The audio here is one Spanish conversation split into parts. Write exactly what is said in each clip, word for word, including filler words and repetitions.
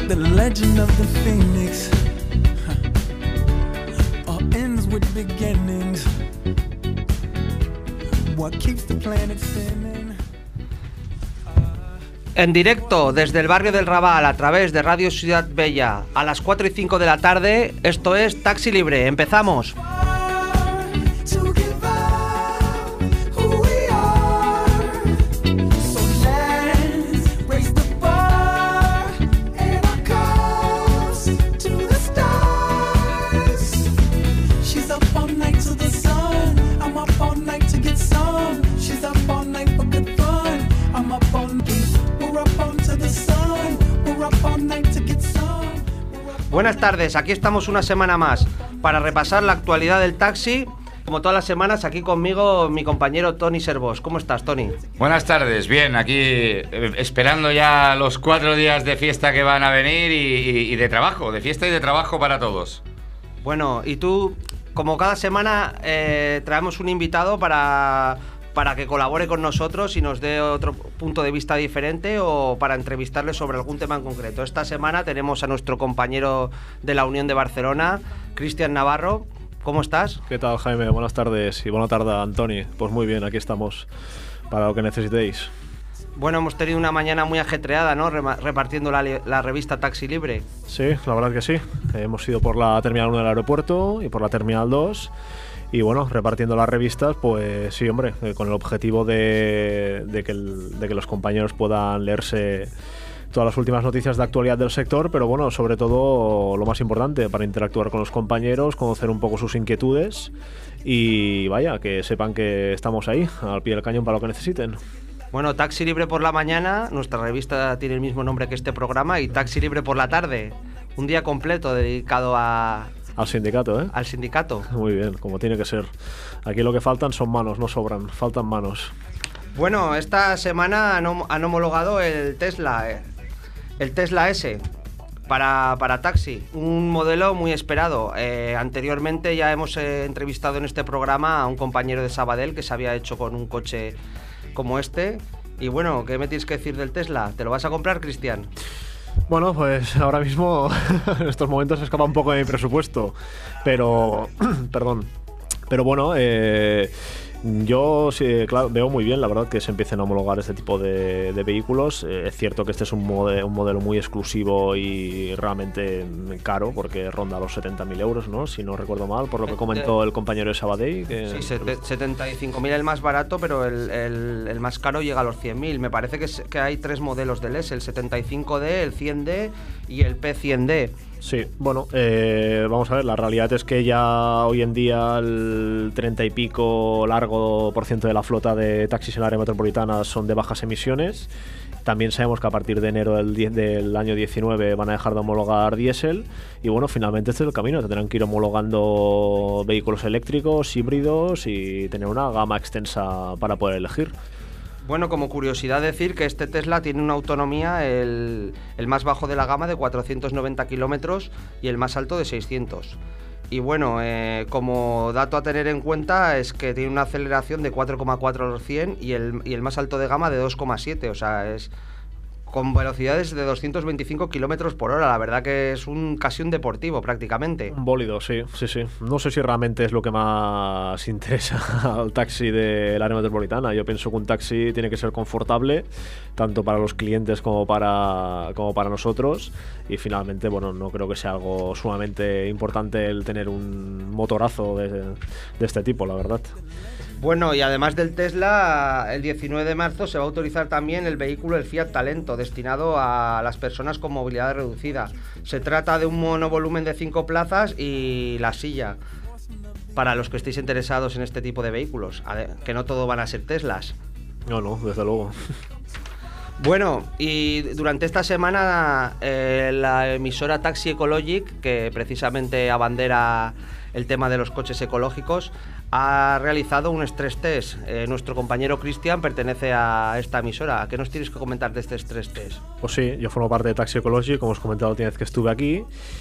The legend of the phoenix huh. All ends with beginnings. What keeps the planet spinning? En directo desde el barrio del Raval a través de Radio Ciudad Bella a las cuatro y cinco de la tarde, esto es Taxi Libre. ¡Empezamos! Buenas tardes, aquí estamos una semana más para repasar la actualidad del taxi. Como todas las semanas, aquí conmigo mi compañero Tony Servos. ¿Cómo estás, Tony? Buenas tardes, bien, aquí eh, esperando ya los cuatro días de fiesta que van a venir y, y, y de trabajo, de fiesta y de trabajo para todos. Bueno, y tú, como cada semana, eh, traemos un invitado para... para que colabore con nosotros y nos dé otro punto de vista diferente o para entrevistarle sobre algún tema en concreto. Esta semana tenemos a nuestro compañero de la Unión de Barcelona, Cristian Navarro. ¿Cómo estás? ¿Qué tal, Jaime? Buenas tardes y buena tarde, Antoni. Pues muy bien, aquí estamos para lo que necesitéis. Bueno, hemos tenido una mañana muy ajetreada, ¿no? Rema- repartiendo la, li- la revista Taxi Libre. Sí, la verdad que sí. Hemos ido por la Terminal uno del aeropuerto y por la Terminal dos. Y bueno, repartiendo las revistas, pues sí, hombre, eh, con el objetivo de, de, que el, de que los compañeros puedan leerse todas las últimas noticias de actualidad del sector, pero bueno, sobre todo lo más importante, para interactuar con los compañeros, conocer un poco sus inquietudes y vaya, que sepan que estamos ahí, al pie del cañón para lo que necesiten. Bueno, Taxi Libre por la mañana, nuestra revista tiene el mismo nombre que este programa, y Taxi Libre por la tarde, un día completo dedicado a... Al sindicato, ¿eh? Al sindicato. Muy bien, como tiene que ser. Aquí lo que faltan son manos, no sobran, faltan manos. Bueno, esta semana han, hom- han homologado el Tesla, eh, el Tesla S para, para taxi, un modelo muy esperado. Eh, anteriormente ya hemos eh, entrevistado en este programa a un compañero de Sabadell que se había hecho con un coche como este. Y bueno, ¿qué me tienes que decir del Tesla? ¿Te lo vas a comprar, Cristian? Bueno, pues ahora mismo en estos momentos escapa un poco de mi presupuesto, pero perdón, pero bueno, eh, yo sí, claro, veo muy bien, la verdad, que se empiecen a homologar este tipo de, de vehículos. Eh, es cierto que este es un, mode, un modelo muy exclusivo y realmente caro, porque ronda los setenta mil euros, ¿no? Si no recuerdo mal, por lo que comentó el compañero de Sabadell. Que Sí, set- setenta y cinco mil el más barato, pero el, el, el más caro llega a los cien mil. Me parece que, es, que hay tres modelos del S, el setenta y cinco D, el cien D y el P cien D. Sí, bueno, eh, vamos a ver, la realidad es que ya hoy en día el treinta y pico largo por ciento de la flota de taxis en la área metropolitana son de bajas emisiones. También sabemos que a partir de enero del, diez, del año diecinueve van a dejar de homologar diésel y bueno, finalmente este es el camino, tendrán que ir homologando vehículos eléctricos, híbridos y tener una gama extensa para poder elegir. Bueno, como curiosidad decir que este Tesla tiene una autonomía, el, el más bajo de la gama, de cuatrocientos noventa kilómetros y el más alto de seiscientos. Y bueno, eh, como dato a tener en cuenta es que tiene una aceleración de cuatro coma cuatro a los cien y el, y el más alto de gama de dos coma siete, o sea, es con velocidades de doscientos veinticinco kilómetros por hora. La verdad que es un casi un deportivo prácticamente. Un bólido, sí, sí, sí. No sé si realmente es lo que más interesa al taxi del área metropolitana. Yo pienso que un taxi tiene que ser confortable, tanto para los clientes como para, como para nosotros. Y finalmente, bueno, no creo que sea algo sumamente importante el tener un motorazo de, de este tipo, la verdad. Bueno, y además del Tesla, el diecinueve de marzo se va a autorizar también el vehículo, el Fiat Talento, destinado a las personas con movilidad reducida. Se trata de un monovolumen de cinco plazas y la silla, para los que estéis interesados en este tipo de vehículos, que no todo van a ser Teslas. No, no, desde luego. Bueno, y durante esta semana eh, la emisora Taxi Ecologic, que precisamente abandera el tema de los coches ecológicos, ha realizado un stress test. Eh, nuestro compañero Cristian pertenece a esta emisora. ¿Qué nos tienes que comentar de este stress test? Pues sí, yo formo parte de Taxi Ecology, como os he comentado la última vez que estuve aquí.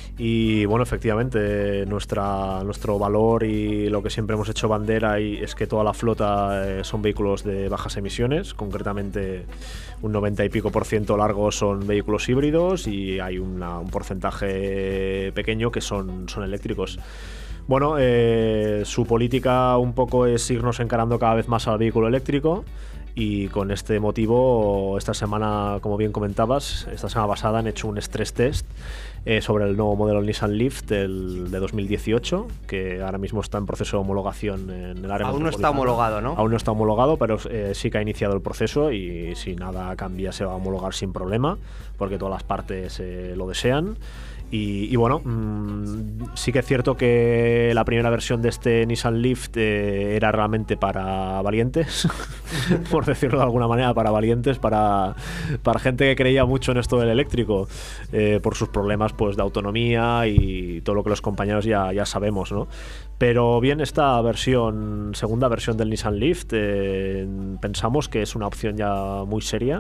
Y bueno, efectivamente, nuestra, nuestro valor y lo que siempre hemos hecho bandera y es que toda la flota eh, son vehículos de bajas emisiones. Concretamente, un noventa y pico por ciento largo son vehículos híbridos y hay una, un porcentaje pequeño que son, son eléctricos. Bueno, eh, su política un poco es irnos encarando cada vez más al vehículo eléctrico y con este motivo esta semana, como bien comentabas, esta semana pasada han hecho un stress test eh, sobre el nuevo modelo Nissan Leaf del, de dos mil dieciocho, que ahora mismo está en proceso de homologación en el área Aún no está metropolitana. homologado, ¿no? Aún no está homologado, pero eh, sí que ha iniciado el proceso y si nada cambia se va a homologar sin problema, porque todas las partes eh, lo desean. Y, y bueno, mmm, sí que es cierto que la primera versión de este Nissan Leaf eh, era realmente para valientes, por decirlo de alguna manera, para valientes, para, para gente que creía mucho en esto del eléctrico, eh, por sus problemas pues de autonomía y todo lo que los compañeros ya, ya sabemos, ¿no? Pero bien, esta versión, segunda versión del Nissan Leaf, eh, pensamos que es una opción ya muy seria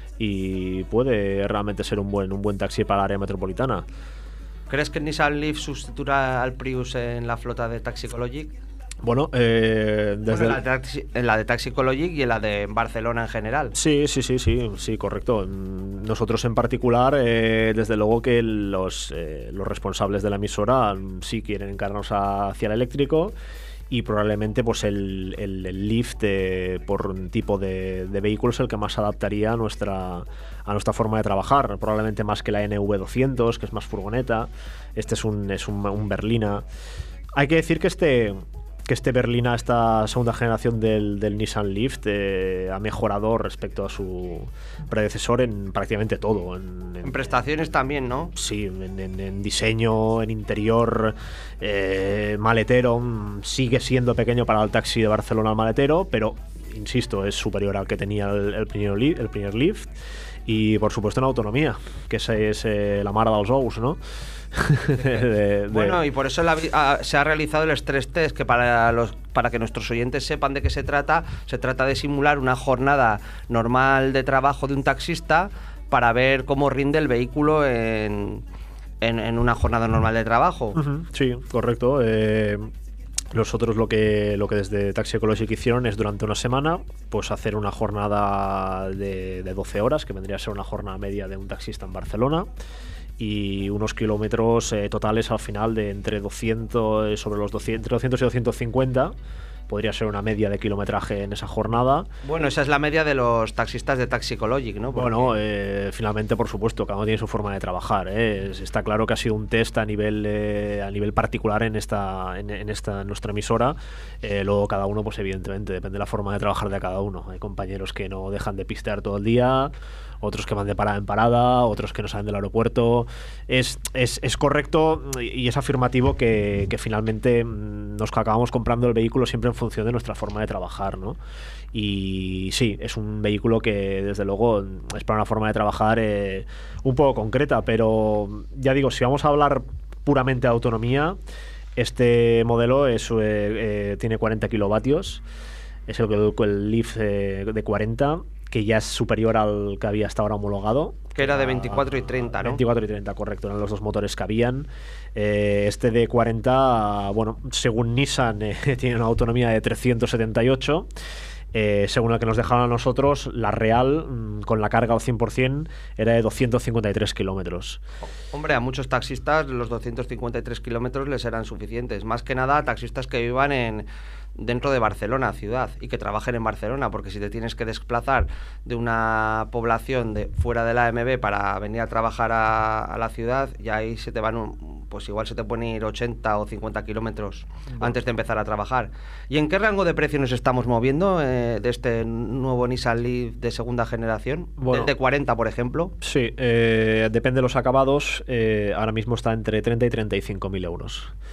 y puede realmente ser un buen, un buen taxi para el área metropolitana. ¿Crees que el Nissan Leaf sustituirá al Prius en la flota de Taxicologic? Bueno, eh, desde bueno, en, la de taxi, en la de Taxicologic y en la de Barcelona en general. Sí, sí, sí, sí, sí, correcto. Nosotros en particular, eh, desde luego que los, eh, los responsables de la emisora sí quieren encararnos hacia el eléctrico. Y probablemente pues el, el, el Leaf de, por un tipo de, de vehículo es el que más se adaptaría a nuestra, a nuestra forma de trabajar. Probablemente más que la N V doscientos, que es más furgoneta. Este es un, es un, un berlina. Hay que decir que este, que este berlina, esta segunda generación del, del Nissan Leaf, eh, ha mejorado respecto a su predecesor en prácticamente todo. En, en, en prestaciones también, ¿no? Sí, en, en, en diseño, en interior, eh, maletero. Sigue siendo pequeño para el taxi de Barcelona el maletero, pero, insisto, es superior al que tenía el, el, primer, el primer Leaf. Y, por supuesto, en autonomía, que esa es eh, la mare dels ous, ¿no? de, de... Bueno, y por eso la, a, se ha realizado el stress test, que para los para que nuestros oyentes sepan de qué se trata, se trata de simular una jornada normal de trabajo de un taxista para ver cómo rinde el vehículo en, en, en una jornada normal de trabajo. Uh-huh, sí, correcto. Eh... Nosotros lo que, lo que desde Taxi Ecologic hicieron es durante una semana pues hacer una jornada de, de doce horas, que vendría a ser una jornada media de un taxista en Barcelona, y unos kilómetros eh, totales al final de entre doscientos, sobre los doscientos, entre doscientos y doscientos cincuenta. Podría ser una media de kilometraje en esa jornada. Bueno, esa es la media de los taxistas de Taxicologic, ¿no? Porque... Bueno, eh, finalmente, por supuesto, cada uno tiene su forma de trabajar, ¿eh? Está claro que ha sido un test a nivel eh, a nivel particular en esta en, en esta en nuestra emisora. Eh, luego cada uno, pues evidentemente, depende de la forma de trabajar de cada uno. Hay compañeros que no dejan de pistear todo el día, otros que van de parada en parada, otros que no salen del aeropuerto. Es, es, es correcto y es afirmativo que, que finalmente nos acabamos comprando el vehículo siempre en función de nuestra forma de trabajar, ¿no? Y sí, es un vehículo que desde luego es para una forma de trabajar eh, un poco concreta, pero ya digo, si vamos a hablar puramente de autonomía, este modelo es, eh, eh, tiene cuarenta kilovatios, es el, el Leaf eh, de cuarenta, que ya es superior al que había hasta ahora homologado. Que era de veinticuatro y treinta, ¿no? veinticuatro y treinta, correcto, eran los dos motores que habían. Eh, este de cuarenta, bueno, según Nissan, eh, tiene una autonomía de trescientos setenta y ocho. Eh, según el que nos dejaron a nosotros, la real, mmm, con la carga al cien por ciento, era de doscientos cincuenta y tres kilómetros. Hombre, a muchos taxistas los doscientos cincuenta y tres kilómetros les eran suficientes. Más que nada a taxistas que vivan en dentro de Barcelona, ciudad, y que trabajen en Barcelona, porque si te tienes que desplazar de una población de fuera de la A M B para venir a trabajar a, a la ciudad, y ahí se te van, un, pues igual se te pueden ir ochenta o cincuenta kilómetros bueno. antes de empezar a trabajar. ¿Y en qué rango de precio nos estamos moviendo eh, de este nuevo Nissan Leaf de segunda generación? Bueno, ¿de cuarenta, por ejemplo? Sí, eh, depende de los acabados, eh, ahora mismo está entre treinta y treinta y cinco mil euros.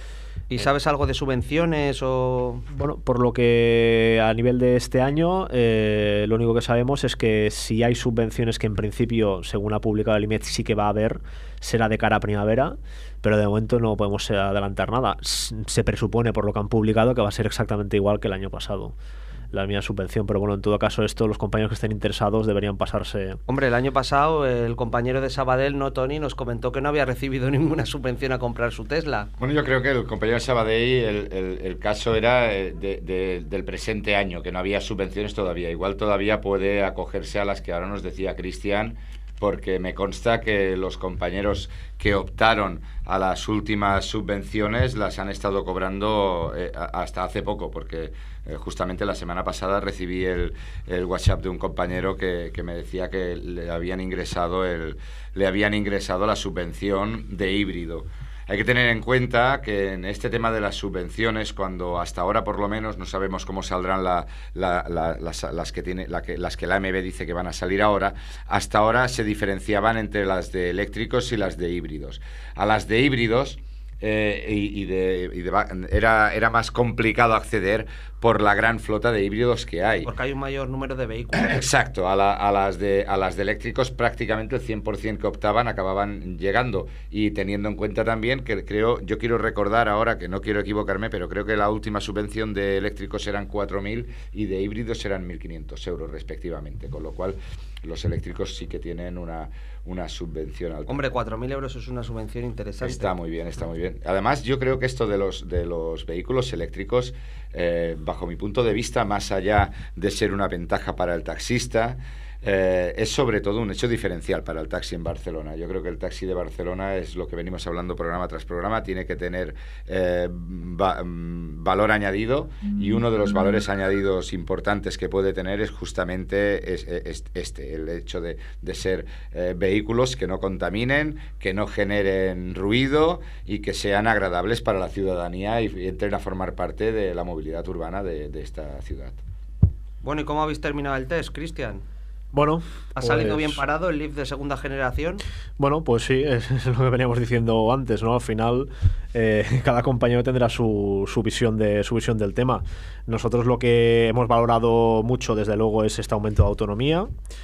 ¿Y sabes algo de subvenciones o...? Bueno, por lo que a nivel de este año, eh, lo único que sabemos es que si hay subvenciones que en principio, según ha publicado el I M E D, sí que va a haber, será de cara a primavera, pero de momento no podemos adelantar nada. Se presupone, por lo que han publicado, que va a ser exactamente igual que el año pasado, la misma subvención, pero bueno, en todo caso esto, los compañeros que estén interesados deberían pasarse. Hombre, el año pasado el compañero de Sabadell, no Tony, nos comentó que no había recibido ninguna subvención a comprar su Tesla. Bueno, yo creo que el compañero de Sabadell, el, el, el caso era de, de, del presente año, que no había subvenciones todavía. Igual todavía puede acogerse a las que ahora nos decía Cristian, porque me consta que los compañeros que optaron a las últimas subvenciones las han estado cobrando eh, hasta hace poco, porque eh, justamente la semana pasada recibí el, el WhatsApp de un compañero que, que me decía que le habían ingresado el, le habían ingresado la subvención de híbrido. Hay que tener en cuenta que en este tema de las subvenciones, cuando hasta ahora por lo menos no sabemos cómo saldrán la, la, la, las, las, que tiene, la que, las que la A M B dice que van a salir ahora, hasta ahora se diferenciaban entre las de eléctricos y las de híbridos. A las de híbridos eh, y, y, de, y de, era, era más complicado acceder por la gran flota de híbridos que hay. Porque hay un mayor número de vehículos. Exacto, a, la, a, las de, a las de eléctricos prácticamente el cien por ciento que optaban acababan llegando, y teniendo en cuenta también que creo, yo quiero recordar ahora, que no quiero equivocarme, pero creo que la última subvención de eléctricos eran cuatro mil y de híbridos eran mil quinientos euros respectivamente, con lo cual los eléctricos sí que tienen una, una subvención alta. Hombre, cuatro mil euros es una subvención interesante. Está muy bien, está muy bien. Además, yo creo que esto de los, de los vehículos eléctricos, eh, bajo mi punto de vista, más allá de ser una ventaja para el taxista, eh, es sobre todo un hecho diferencial para el taxi en Barcelona. Yo creo que el taxi de Barcelona es lo que venimos hablando programa tras programa, tiene que tener eh, va, valor añadido, y uno de los valores añadidos importantes que puede tener es justamente es, es este, el hecho de, de ser eh, vehículos que no contaminen, que no generen ruido y que sean agradables para la ciudadanía y, y entren a formar parte de la movilidad urbana de, de esta ciudad. Bueno, ¿y cómo habéis terminado el test, Cristian? Bueno, ¿ha pues, salido bien parado el Leaf de segunda generación? Bueno, pues sí, es, es lo que veníamos diciendo antes, ¿no? Al final, eh, cada compañero tendrá su, su, visión de, su visión del tema. Nosotros lo que hemos valorado mucho, desde luego, es este aumento de autonomía.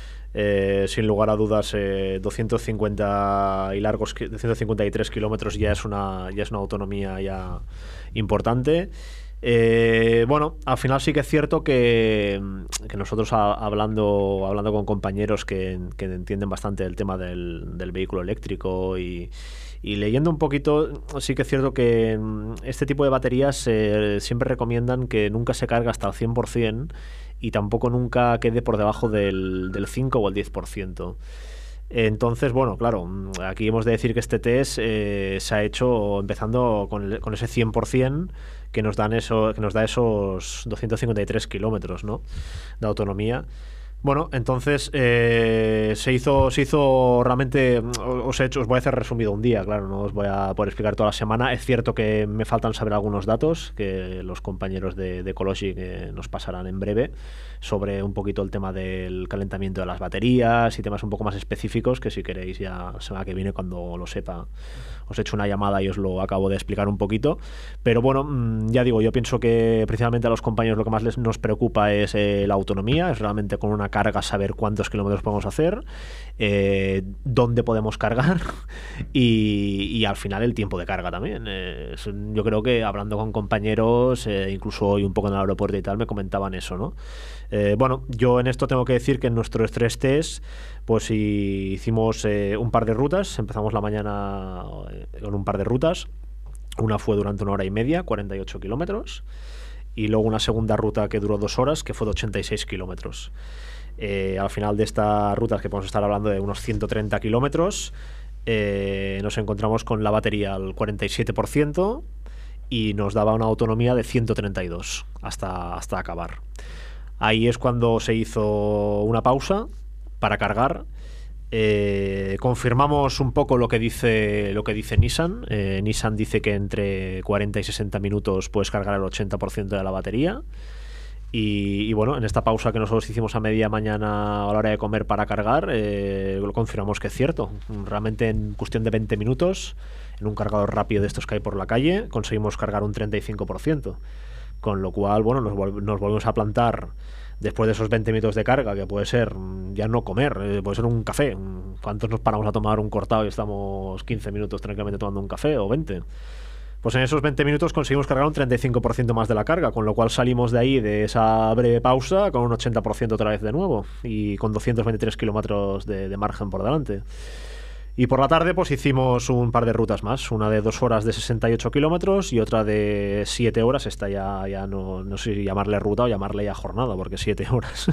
Eh, sin lugar a dudas, eh, doscientos cincuenta y largos, doscientos cincuenta y tres kilómetros ya es una, ya es una autonomía ya importante. Eh, bueno, al final sí que es cierto que, que nosotros a, hablando, hablando con compañeros que, que entienden bastante el tema del, del vehículo eléctrico y, y leyendo un poquito, sí que es cierto que este tipo de baterías eh, siempre recomiendan que nunca se cargue hasta el cien por ciento y tampoco nunca quede por debajo del, del cinco o el diez por ciento. Entonces, bueno, claro, aquí hemos de decir que este test eh, se ha hecho empezando con, el, con ese cien por ciento que nos dan eso, que nos da esos doscientos cincuenta y tres kilómetros, ¿no?, de autonomía. Bueno, entonces eh, se hizo se hizo realmente, os he hecho, os voy a hacer resumido un día, claro, no os voy a poder explicar toda la semana. Es cierto que me faltan saber algunos datos que los compañeros de, de Ecologic eh, nos pasarán en breve, sobre un poquito el tema del calentamiento de las baterías y temas un poco más específicos, que si queréis ya la semana que viene, cuando lo sepa, os echo una llamada y os lo acabo de explicar un poquito. Pero bueno, ya digo, yo pienso que principalmente a los compañeros lo que más les nos preocupa es eh, la autonomía, es realmente con una carga saber cuántos kilómetros podemos hacer, eh, dónde podemos cargar y, y al final el tiempo de carga también. Eh, yo creo que hablando con compañeros, eh, incluso hoy un poco en el aeropuerto y tal, me comentaban eso, ¿no? Eh, bueno, yo en esto tengo que decir que en nuestro estrés test, pues si hicimos eh, un par de rutas, empezamos la mañana eh, con un par de rutas. Una fue durante una hora y media, cuarenta y ocho kilómetros, y luego una segunda ruta que duró dos horas, que fue de ochenta y seis kilómetros. Eh, al final de estas rutas, que podemos estar hablando de unos ciento treinta kilómetros, eh, nos encontramos con la batería al cuarenta y siete por ciento y nos daba una autonomía de ciento treinta y dos hasta, hasta acabar. Ahí es cuando se hizo una pausa para cargar. Eh, confirmamos un poco lo que dice lo que dice Nissan. Eh, Nissan dice que entre cuarenta y sesenta minutos puedes cargar el ochenta por ciento de la batería. Y, y bueno, en esta pausa que nosotros hicimos a media mañana a la hora de comer para cargar, eh, lo confirmamos que es cierto. Realmente en cuestión de veinte minutos en un cargador rápido de estos que hay por la calle, conseguimos cargar un treinta y cinco por ciento. Con lo cual, bueno, nos, vol- nos volvemos a plantar después de esos veinte minutos de carga, que puede ser ya no comer, eh, puede ser un café. ¿Cuántos nos paramos a tomar un cortado y estamos quince minutos tranquilamente tomando un café o veinte? Pues en esos veinte minutos conseguimos cargar un treinta y cinco por ciento más de la carga, con lo cual salimos de ahí, de esa breve pausa, con un ochenta por ciento otra vez de nuevo y con doscientos veintitrés kilómetros de, de margen por delante. Y por la tarde pues hicimos un par de rutas más, una de dos horas de sesenta y ocho kilómetros y otra de siete horas. Esta ya, ya no, no sé si llamarle ruta o llamarle ya jornada, porque siete horas.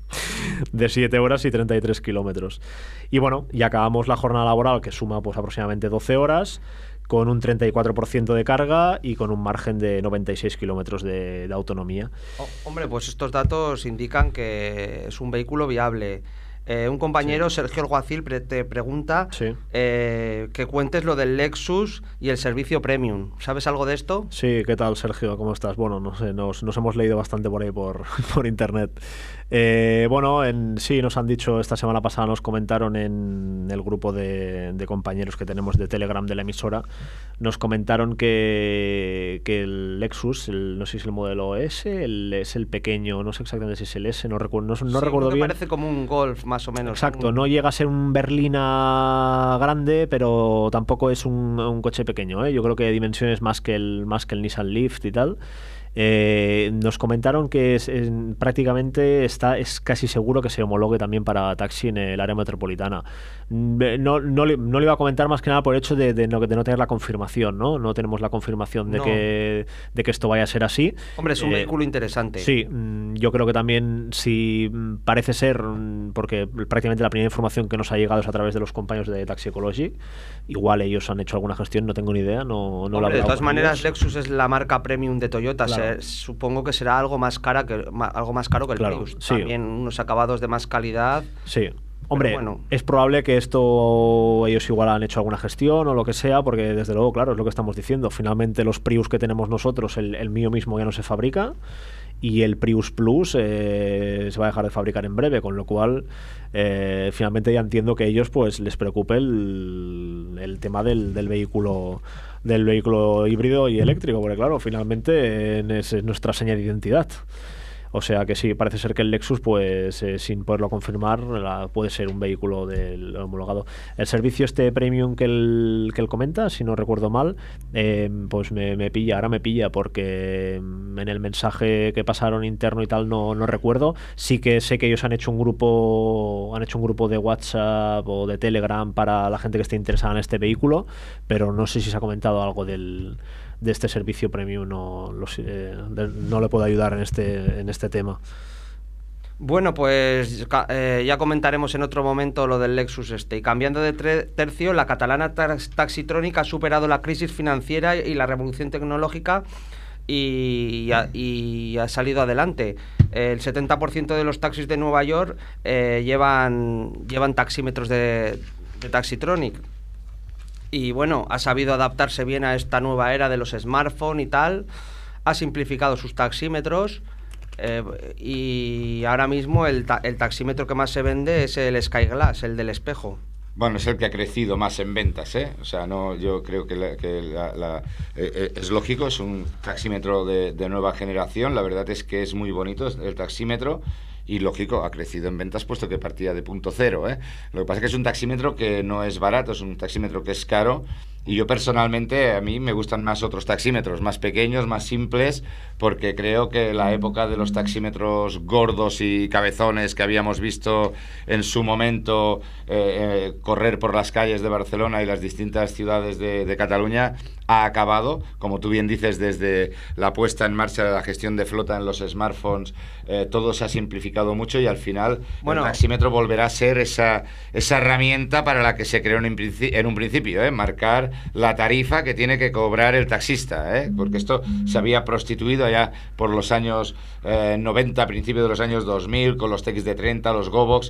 De siete horas y treinta y tres kilómetros. Y bueno, y acabamos la jornada laboral, que suma pues aproximadamente doce horas, con un treinta y cuatro por ciento de carga y con un margen de noventa y seis kilómetros de, de autonomía. Oh, hombre, pues estos datos indican que es un vehículo viable. Eh, un compañero, sí. Sergio Alguacil, pre te pregunta sí. eh, que cuentes lo del Lexus y el servicio Premium. ¿Sabes algo de esto? Sí, ¿qué tal, Sergio? ¿Cómo estás? Bueno, no sé, nos, nos hemos leído bastante por ahí por, por internet. Eh, bueno, en, sí, nos han dicho, esta semana pasada nos comentaron en el grupo de, de compañeros que tenemos de Telegram de la emisora, nos comentaron que, que el Lexus, el, no sé si es el modelo S, el, es el pequeño, no sé exactamente si es el S, no recuerdo, no, no sí, recuerdo bien. Parece como un Golf, más o menos. Exacto, un... no llega a ser un berlina grande, pero tampoco es un, un coche pequeño, ¿eh? Yo creo que de dimensiones más que el, más que el Nissan Leaf y tal. Eh, nos comentaron que es, es, prácticamente está, es casi seguro que se homologue también para taxi en el área metropolitana. No, no, le, no le iba a comentar más que nada por el hecho de, de, no, de no tener la confirmación, ¿no? No tenemos la confirmación de, no. que, de que esto vaya a ser así. Hombre, es un eh, vehículo interesante. Sí, yo creo que también, si parece ser, porque prácticamente la primera información que nos ha llegado es a través de los compañeros de Taxi Ecology, igual ellos han hecho alguna gestión, no tengo ni idea. No, no Hombre, la de todas maneras, ellos. Lexus es la marca premium de Toyota. Claro. Se, supongo que será algo más cara que algo más caro que el claro, Prius. Sí. También unos acabados de más calidad. Sí. Hombre, bueno. es probable que esto ellos igual han hecho alguna gestión o lo que sea, porque desde luego, claro, es lo que estamos diciendo. Finalmente los Prius que tenemos nosotros, el, el mío mismo ya no se fabrica y el Prius Plus eh, se va a dejar de fabricar en breve, con lo cual eh, finalmente ya entiendo que a ellos pues les preocupe el, el tema del, del vehículo del vehículo híbrido y eléctrico, porque claro, finalmente eh, es, es nuestra seña de identidad. O sea que sí, parece ser que el Lexus, pues eh, sin poderlo confirmar, la, puede ser un vehículo del homologado. El servicio este premium que él, que él comenta, si no recuerdo mal, eh, pues me, me pilla, ahora me pilla, porque en el mensaje que pasaron interno y tal no, no recuerdo. Sí que sé que ellos han hecho un grupo, han hecho un grupo de WhatsApp o de Telegram para la gente que esté interesada en este vehículo, pero no sé si se ha comentado algo del de este servicio premium, no, los, eh, de, no le puedo ayudar en este, en este tema. Bueno, pues eh, ya comentaremos en otro momento lo del Lexus este. Y cambiando de tercio, la catalana Taxitronic ha superado la crisis financiera y la revolución tecnológica y, y, ha, y ha salido adelante. El setenta por ciento de los taxis de Nueva York eh, llevan, llevan taxímetros de, de Taxitronic. Y bueno, ha sabido adaptarse bien a esta nueva era de los smartphones y tal. Ha simplificado sus taxímetros. Eh, y ahora mismo el, ta el taxímetro que más se vende es el Skyglass, el del espejo. Bueno, es el que ha crecido más en ventas, ¿eh? O sea, no, yo creo que, la, que la, la, eh, es lógico, es un taxímetro de, de nueva generación. La verdad es que es muy bonito el taxímetro. Y lógico, ha crecido en ventas puesto que partía de punto cero, ¿eh? Lo que pasa es que es un taxímetro que no es barato, es un taxímetro que es caro. Y yo personalmente, a mí me gustan más otros taxímetros, más pequeños, más simples, porque creo que la época de los taxímetros gordos y cabezones que habíamos visto en su momento eh, eh, correr por las calles de Barcelona y las distintas ciudades de, de Cataluña ha acabado. Como tú bien dices, desde la puesta en marcha de la gestión de flota en los smartphones, eh, todo se ha simplificado mucho y al final bueno, el taxímetro volverá a ser esa, esa herramienta para la que se creó en un, principio, en un principio, ¿eh? Marcar la tarifa que tiene que cobrar el taxista, ¿eh? Porque esto se había prostituido allá por los años eh, noventa, principios de los años dos mil, con los T X de treinta, los Gobox,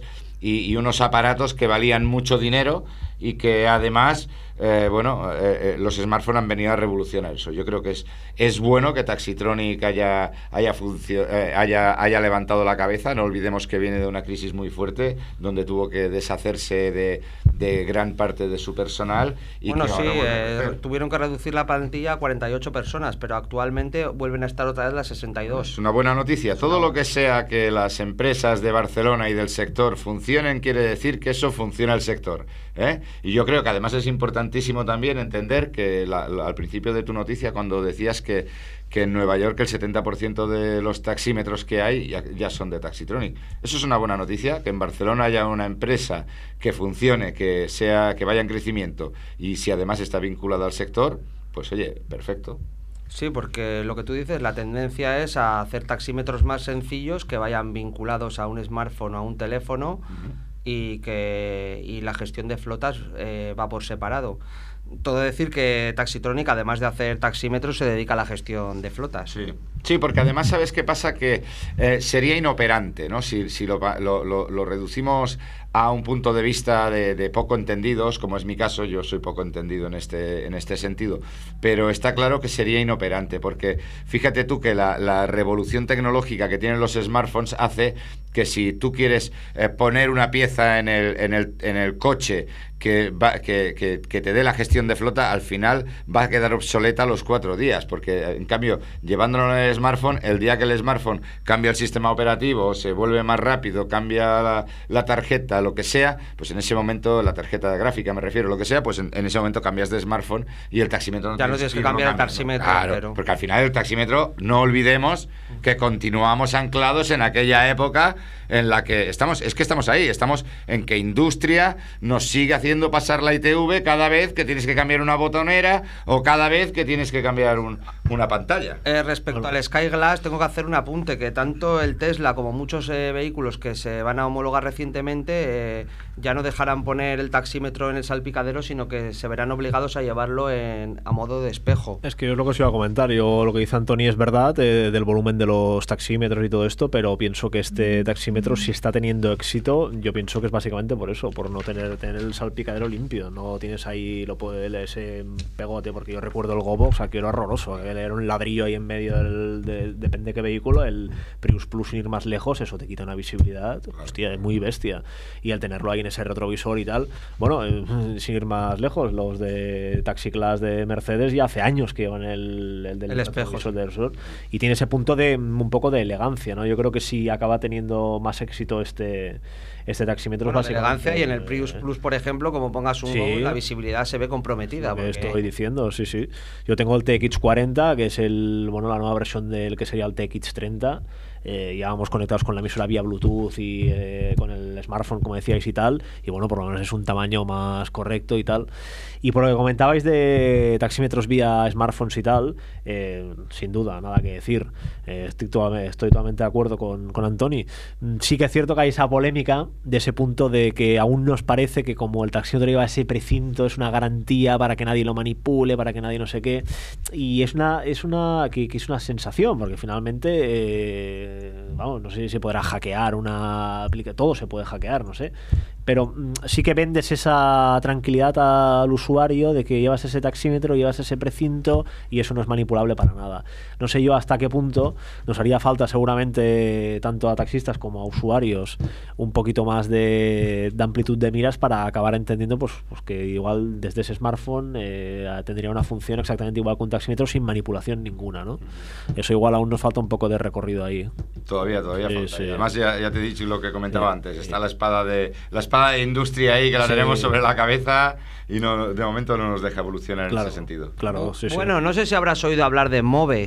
y, y unos aparatos que valían mucho dinero y que además, eh, bueno, eh, eh, los smartphones han venido a revolucionar eso. Yo creo que es, es bueno que Taxitronic haya, haya, funcio- eh, haya, haya levantado la cabeza. No olvidemos que viene de una crisis muy fuerte, donde tuvo que deshacerse de, de gran parte de su personal. Y bueno, que sí, ahora vuelve a eh, crecer. tuvieron que reducir la plantilla a cuarenta y ocho personas, pero actualmente vuelven a estar otra vez las sesenta y dos. Es una buena noticia. Todo lo que sea que las empresas de Barcelona y del sector funcionen, quiere decir que eso funciona el sector, ¿eh? Y yo creo que además es importantísimo también entender que la, la, al principio de tu noticia, cuando decías que, que en Nueva York el setenta por ciento de los taxímetros que hay ya, ya son de Taxitronic. Eso es una buena noticia, que en Barcelona haya una empresa que funcione, que sea, que vaya en crecimiento, y si además está vinculada al sector, pues oye, perfecto. Sí, porque lo que tú dices, la tendencia es a hacer taxímetros más sencillos que vayan vinculados a un smartphone o a un teléfono. Uh-huh. y que y la gestión de flotas eh, va por separado. Todo decir que Taxitronic, además de hacer taxímetros, se dedica a la gestión de flotas. Sí, sí, porque además, ¿sabes qué pasa? Que eh, sería inoperante, ¿no? Si, si lo, lo, lo, lo reducimos a un punto de vista de, de poco entendidos, como es mi caso. Yo soy poco entendido en este, en este sentido, pero está claro que sería inoperante, porque fíjate tú que la, la revolución tecnológica que tienen los smartphones hace que si tú quieres eh, poner una pieza en el, en el, en el coche que, va, que, que, que te dé la gestión de flota, al final va a quedar obsoleta a los cuatro días, porque en cambio, llevándolo en el smartphone, el día que el smartphone cambia el sistema operativo, se vuelve más rápido, cambia la, la tarjeta, lo que sea, pues en ese momento, la tarjeta de gráfica me refiero, lo que sea, pues en, en ese momento cambias de smartphone y el taxímetro no ya no tienes que cambiar el taxímetro. Claro, pero... porque al final el taxímetro, no olvidemos que continuamos anclados en aquella época en la que estamos, es que estamos ahí, estamos en que industria nos sigue haciendo pasar la I T V cada vez que tienes que cambiar una botonera o cada vez que tienes que cambiar un, una pantalla. Eh, respecto bueno. al Sky Glass, tengo que hacer un apunte, que tanto el Tesla como muchos eh, vehículos que se van a homologar recientemente eh, ya no dejarán poner el taxímetro en el salpicadero, sino que se verán obligados a llevarlo en, a modo de espejo. Es que yo es lo que os iba a comentar, yo lo que dice Antoni es verdad, eh, del volumen de los taxímetros y todo esto, pero pienso que este taxímetro, si está teniendo éxito, yo pienso que es básicamente por eso, por no tener, tener el salpicadero limpio. No tienes ahí lo puede, ese pegote, porque yo recuerdo el Gobox, que era horroroso, era un ladrillo ahí en medio del, de, depende de qué vehículo, el Prius Plus, sin ir más lejos, eso te quita una visibilidad, hostia, es muy bestia. Y al tenerlo ahí en ese retrovisor y tal, bueno, eh, sin ir más lejos, los de Taxi Class de Mercedes ya hace años que llevan el, el del el espejo, sí. del sur, y tiene ese punto de un poco de elegancia, ¿no? Yo creo que si acaba teniendo más éxito este este taxímetro, bueno, es básicamente elegancia, y en el Prius Plus, por ejemplo, como pongas un sí, Go, la visibilidad se ve comprometida. Lo que porque... estoy diciendo, sí, sí. Yo tengo el T X cuarenta, que es el bueno la nueva versión del que sería el T X treinta. Eh, ya vamos conectados con la emisora vía Bluetooth y eh, con el smartphone, como decíais, y tal, y bueno, por lo menos es un tamaño más correcto y tal. Y por lo que comentabais de taxímetros vía smartphones y tal, eh, sin duda, nada que decir. Eh, estoy, totalmente, estoy totalmente de acuerdo con, con Antoni. Sí que es cierto que hay esa polémica de ese punto de que aún nos parece que como el taxímetro lleva ese precinto, es una garantía para que nadie lo manipule, para que nadie no sé qué, y es una es una que, que es una sensación, porque finalmente eh, vamos, no sé si se podrá hackear una aplicación, todo se puede hackear, no sé, pero sí que vendes esa tranquilidad al usuario de que llevas ese taxímetro, llevas ese precinto y eso no es manipulable para nada. No sé yo hasta qué punto nos haría falta, seguramente, tanto a taxistas como a usuarios, un poquito más de, de amplitud de miras para acabar entendiendo pues, pues que igual desde ese smartphone eh, tendría una función exactamente igual que un taxímetro sin manipulación ninguna, ¿no? Eso igual aún nos falta un poco de recorrido ahí. Todavía, todavía sí, falta. Sí. Además, ya, ya te he dicho lo que comentaba sí, antes. sí. Está la espada de la espada de industria ahí, que la sí. tenemos sobre la cabeza y no, de momento no nos deja evolucionar claro, en ese sentido. Claro, sí, bueno, sí. no sé si habrás oído hablar de Move.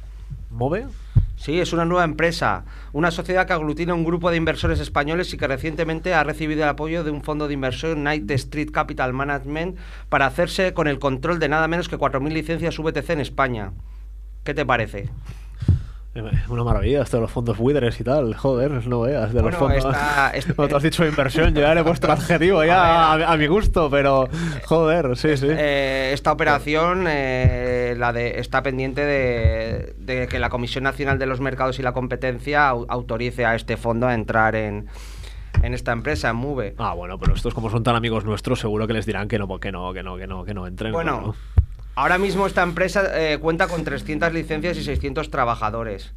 ¿Move? Sí, es una nueva empresa, una sociedad que aglutina un grupo de inversores españoles y que recientemente ha recibido el apoyo de un fondo de inversión, Knight Street Capital Management, para hacerse con el control de nada menos que cuatro mil licencias V T C en España. ¿Qué te parece? Una maravilla, esto de los fondos buitres y tal, joder, no veas, de bueno, los fondos. Está, está, no te has dicho inversión, yo ya le he puesto adjetivo ya a, a, a mi gusto, pero joder, sí, sí. Eh, esta operación eh, la de, está pendiente de, de que la Comisión Nacional de los Mercados y la Competencia au, autorice a este fondo a entrar en, en esta empresa, en Move. Ah, bueno, pero estos como son tan amigos nuestros, seguro que les dirán que no, que no, que no, que no, que no entren. Bueno, ¿no? Ahora mismo esta empresa eh, cuenta con trescientas licencias y seiscientos trabajadores.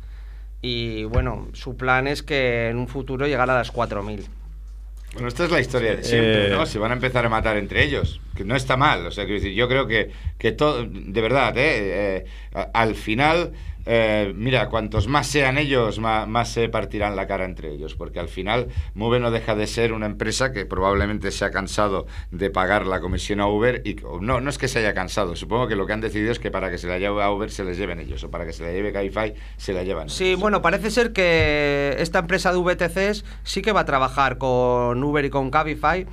Y bueno, su plan es que en un futuro llegar a las cuatro mil. Bueno, esta es la historia de siempre, Eh... ¿no? Se van a empezar a matar entre ellos, que no está mal. O sea, quiero decir, yo creo que, que todo, de verdad, ¿eh? Eh, a- al final, eh, mira, cuantos más sean ellos, más, más se partirán la cara entre ellos, porque al final Move no deja de ser una empresa que probablemente se ha cansado de pagar la comisión a Uber y no, no es que se haya cansado, supongo que lo que han decidido es que para que se la lleve a Uber se les lleven ellos, o para que se la lleve Cabify se la llevan Sí, ellos. bueno, parece ser que esta empresa de V T Cs sí que va a trabajar con Uber y con Cabify,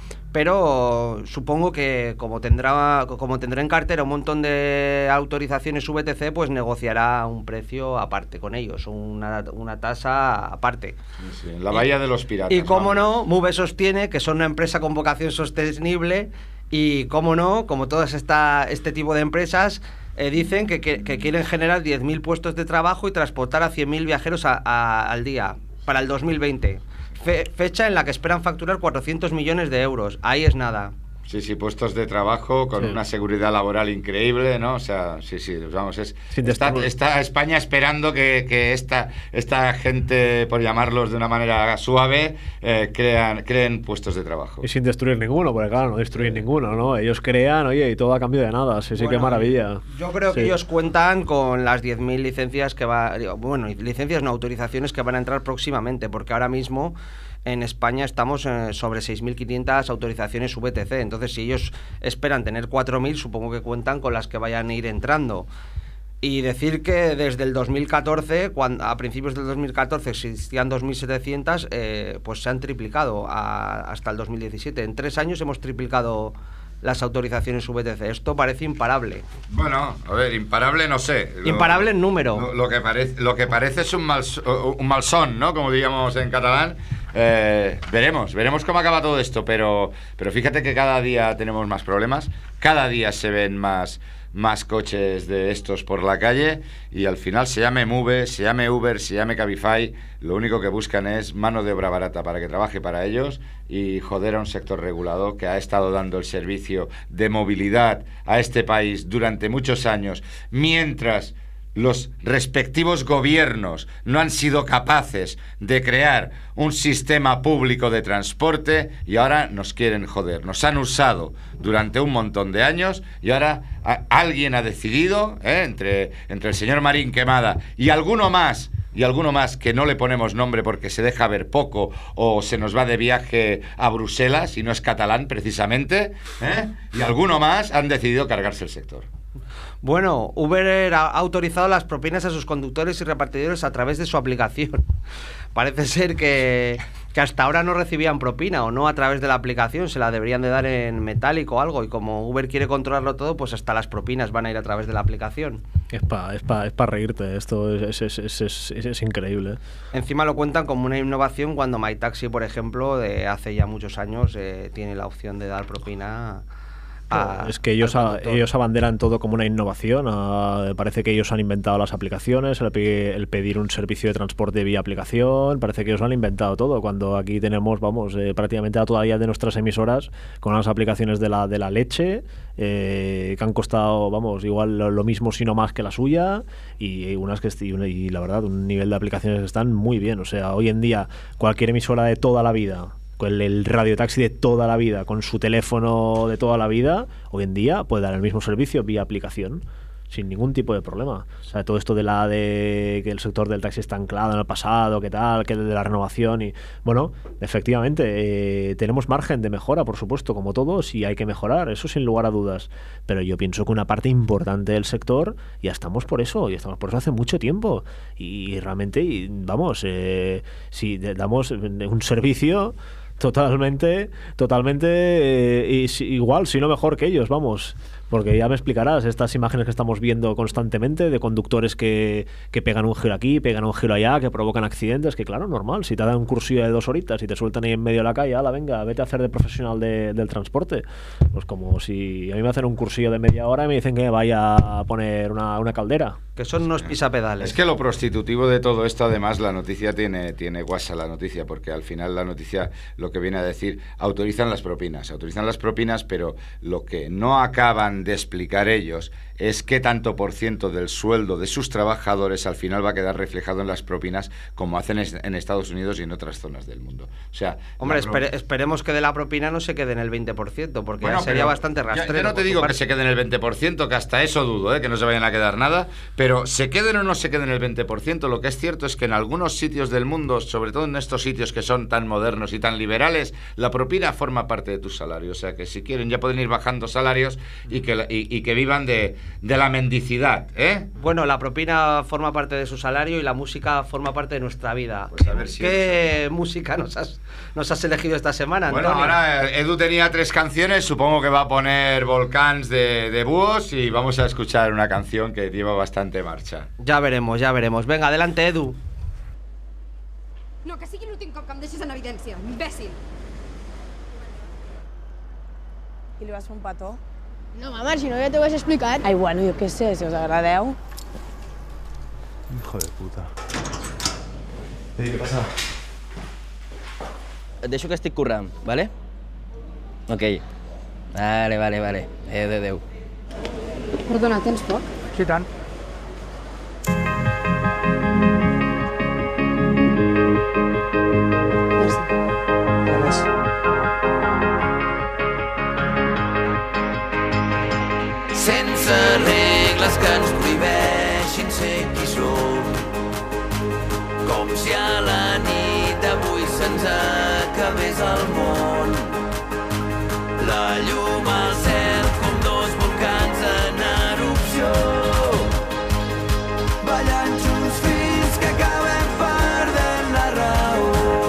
pero supongo que como tendrá como tendrá en cartera un montón de autorizaciones V T C, pues negociará un precio aparte con ellos, una, una tasa aparte. Sí, en la bahía de los piratas. Y cómo vamos. no, Move sostiene que son una empresa con vocación sostenible y cómo no, como todas esta, este tipo de empresas, eh, dicen que, que, que quieren generar diez mil puestos de trabajo y transportar a cien mil viajeros a, a, al día para el dos mil veinte. Fe, fecha en la que esperan facturar cuatrocientos millones de euros. Ahí es nada. Sí, sí, puestos de trabajo con Sí. una seguridad laboral increíble, ¿no? O sea, sí, sí, vamos, es, Sin está, destruir. está España esperando que, que esta, esta gente, por llamarlos de una manera suave, eh, crean, creen puestos de trabajo. Y sin destruir ninguno, porque claro, no destruir ninguno, ¿no? Ellos crean, oye, y todo a cambio de nada. Sí, sí, qué Bueno, maravilla. Yo creo que Sí. ellos cuentan con las diez mil licencias que va, digo, bueno, licencias no, autorizaciones que van a entrar próximamente, porque ahora mismo en España estamos eh, sobre seis mil quinientas autorizaciones V T C. Entonces, si ellos esperan tener cuatro mil, supongo que cuentan con las que vayan a ir entrando. Y decir que desde el dos mil catorce, cuando, a principios del dos mil catorce existían dos mil setecientas, eh, pues se han triplicado a, hasta el dos mil diecisiete. En tres años hemos triplicado las autorizaciones V T C. Esto parece imparable. Bueno, a ver, imparable no sé. Lo- Imparable en número. Lo, lo que parece, lo que parece es un, mal, un malsón, ¿no? Como diríamos en catalán. Eh, veremos, veremos cómo acaba todo esto, pero, pero fíjate que cada día tenemos más problemas, cada día se ven más, más coches de estos por la calle y al final se llame Move, se llame Uber, se llame Cabify, lo único que buscan es mano de obra barata para que trabaje para ellos y joder a un sector regulado que ha estado dando el servicio de movilidad a este país durante muchos años, mientras los respectivos gobiernos no han sido capaces de crear un sistema público de transporte y ahora nos quieren joder. Nos han usado durante un montón de años y ahora a, alguien ha decidido, ¿eh? entre, entre el señor Marín Quemada y alguno más, y alguno más que no le ponemos nombre porque se deja ver poco o se nos va de viaje a Bruselas y no es catalán precisamente, ¿eh? y alguno más han decidido cargarse el sector. Bueno, Uber ha autorizado las propinas a sus conductores y repartidores a través de su aplicación. Parece ser que, que hasta ahora no recibían propina o no a través de la aplicación, se la deberían de dar en metálico o algo, y como Uber quiere controlarlo todo, pues hasta las propinas van a ir a través de la aplicación. Es para es pa, es pa reírte, esto es, es, es, es, es, es increíble. Encima lo cuentan como una innovación cuando MyTaxi, por ejemplo, de hace ya muchos años, eh, tiene la opción de dar propina. A, es que ellos, a, conductor. ellos abanderan todo como una innovación. A, parece que ellos han inventado las aplicaciones, el, el pedir un servicio de transporte vía aplicación. Parece que ellos han inventado todo. Cuando aquí tenemos, vamos, eh, prácticamente a todavía de nuestras emisoras con las aplicaciones de la, de la leche, eh, que han costado, vamos, igual lo, lo mismo, sino más que la suya. Y unas que y, una, y la verdad, un nivel de aplicaciones que están muy bien. O sea, hoy en día, cualquier emisora de toda la vida, el, el radiotaxi de toda la vida, con su teléfono de toda la vida, hoy en día puede dar el mismo servicio vía aplicación sin ningún tipo de problema. O sea, todo esto de la de que el sector del taxi está anclado en el pasado, que tal, que de la renovación y bueno, efectivamente eh, tenemos margen de mejora, por supuesto, como todos, y hay que mejorar, eso sin lugar a dudas. Pero yo pienso que una parte importante del sector ya estamos por eso, y estamos por eso hace mucho tiempo. Y realmente, y, vamos, eh, si damos un servicio totalmente, totalmente eh, y, igual, si no mejor que ellos, vamos. Porque ya me explicarás estas imágenes que estamos viendo constantemente de conductores que, que pegan un giro aquí, pegan un giro allá, que provocan accidentes, que claro, normal, si te dan un cursillo de dos horitas y te sueltan ahí en medio de la calle, ala, venga, vete a hacer de profesional de, del transporte. Pues como si a mí me hacen un cursillo de media hora y me dicen que vaya a poner una, una caldera. Que son unos pisapedales. Es que lo prostitutivo de todo esto, además, la noticia tiene, tiene guasa la noticia, porque al final la noticia lo que viene a decir, autorizan las propinas, autorizan las propinas, pero lo que no acaban de explicar ellos es qué tanto por ciento del sueldo de sus trabajadores al final va a quedar reflejado en las propinas, como hacen en Estados Unidos y en otras zonas del mundo. O sea, hombre, pro... espere, esperemos que de la propina no se quede en el veinte por ciento, porque bueno, ya sería bastante rastrero. Yo no te digo que se quede en el veinte por ciento, que hasta eso dudo, ¿eh? Que no se vayan a quedar nada, pero se queden o no se queden en el veinte por ciento, lo que es cierto es que en algunos sitios del mundo, sobre todo en estos sitios que son tan modernos y tan liberales, la propina forma parte de tu salario. O sea que si quieren ya pueden ir bajando salarios y que, y, y que vivan de, de la mendicidad, ¿eh? Bueno, la propina forma parte de su salario y la música forma parte de nuestra vida. Pues a ver si ¿Qué música nos has, nos has elegido esta semana, Bueno, Antonio? ahora Edu tenía tres canciones, supongo que va a poner Volcans de, de Búhos y vamos a escuchar una canción que lleva bastante marcha. Ya veremos, ya veremos. Venga, adelante, Edu. No, que sigui l'últim cop que em deixes en evidència, imbècil. I li vas fer un petó? No, mama, si no ja t'ho has explicat. Ai, bueno, jo què sé, si us agradeu. Hijo de puta. Ei, què passa? Et deixo que estic currant, vale? Ok. Vale, vale, vale. Adéu, adéu. Perdona, tens foc? Sí, tant. Sense regles que ens prohibeixin ser qui som, com si a la nit d'avui se'ns acabés el món. La llum al cel com dos volcans en erupció, ballant junts fins que acabem perdent la raó.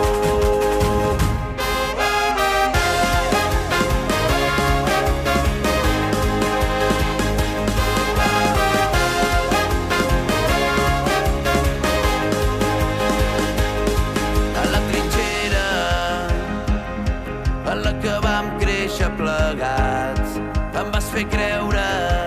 Plegats, em vas fer creure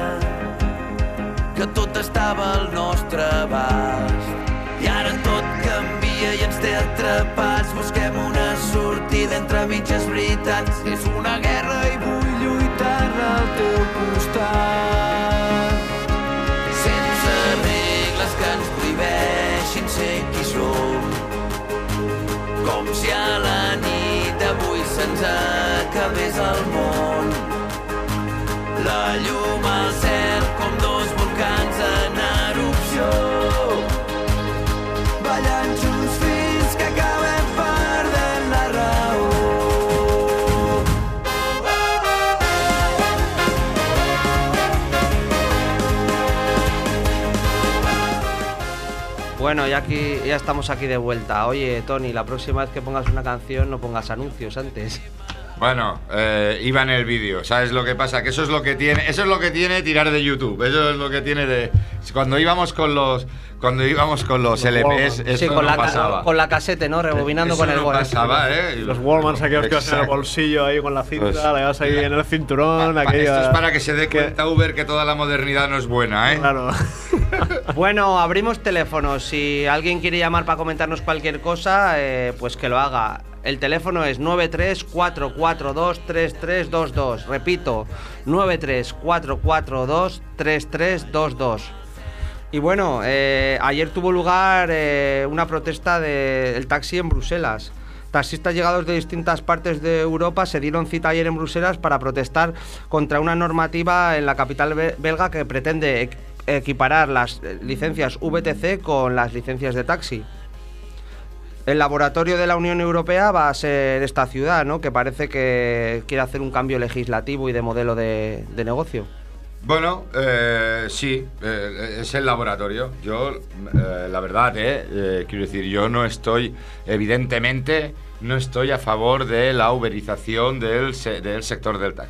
que tot estava al nostre abast. I ara tot canvia i ens té atrapats. Busquem una sortida entre mitges veritats. És una guerra i vull lluitar al teu costat. Sense regles que ens prohibeixin ser qui som, com si a la nit d'avui se'ns acabés el món. La llum al cel com dos volcans en erupció, ballant junts fins que acabem perdent la raó. Bueno, ya, aquí, ya estamos aquí de vuelta. Oye, Tony, la próxima vez que pongas una canción no pongas anuncios antes. Bueno, eh, iba en el vídeo, ¿sabes lo que pasa? Que eso es lo que tiene, eso es lo que tiene tirar de YouTube, eso es lo que tiene de cuando íbamos con los cuando íbamos con los, los L Ps, eso sí, con no la, pasaba. Con la casete, ¿no? Rebobinando eso con el no bol. pasaba, ¿eh? Los Wallmans aquellos que vas en el bolsillo ahí con la cinta, pues, le vas ahí en el cinturón. Pa, pa, aquello, esto es para que se dé que... cuenta Uber que toda la modernidad no es buena, ¿eh? Claro. Bueno, abrimos teléfonos. Si alguien quiere llamar para comentarnos cualquier cosa, eh, pues que lo haga. El teléfono es nueve tres cuatro cuatro dos tres tres dos dos. Repito, nueve tres cuatro cuatro dos tres tres dos dos. Y bueno, eh, ayer tuvo lugar eh, una protesta del taxi en Bruselas. Taxistas llegados de distintas partes de Europa se dieron cita ayer en Bruselas para protestar contra una normativa en la capital belga que pretende equiparar las licencias V T C con las licencias de taxi. El laboratorio de la Unión Europea va a ser esta ciudad, ¿no? Que parece que quiere hacer un cambio legislativo y de modelo de, de negocio. Bueno, eh, sí, eh, es el laboratorio. Yo, eh, la verdad, eh, eh, quiero decir, yo no estoy, evidentemente, no estoy a favor de la uberización del, se del sector del taxi.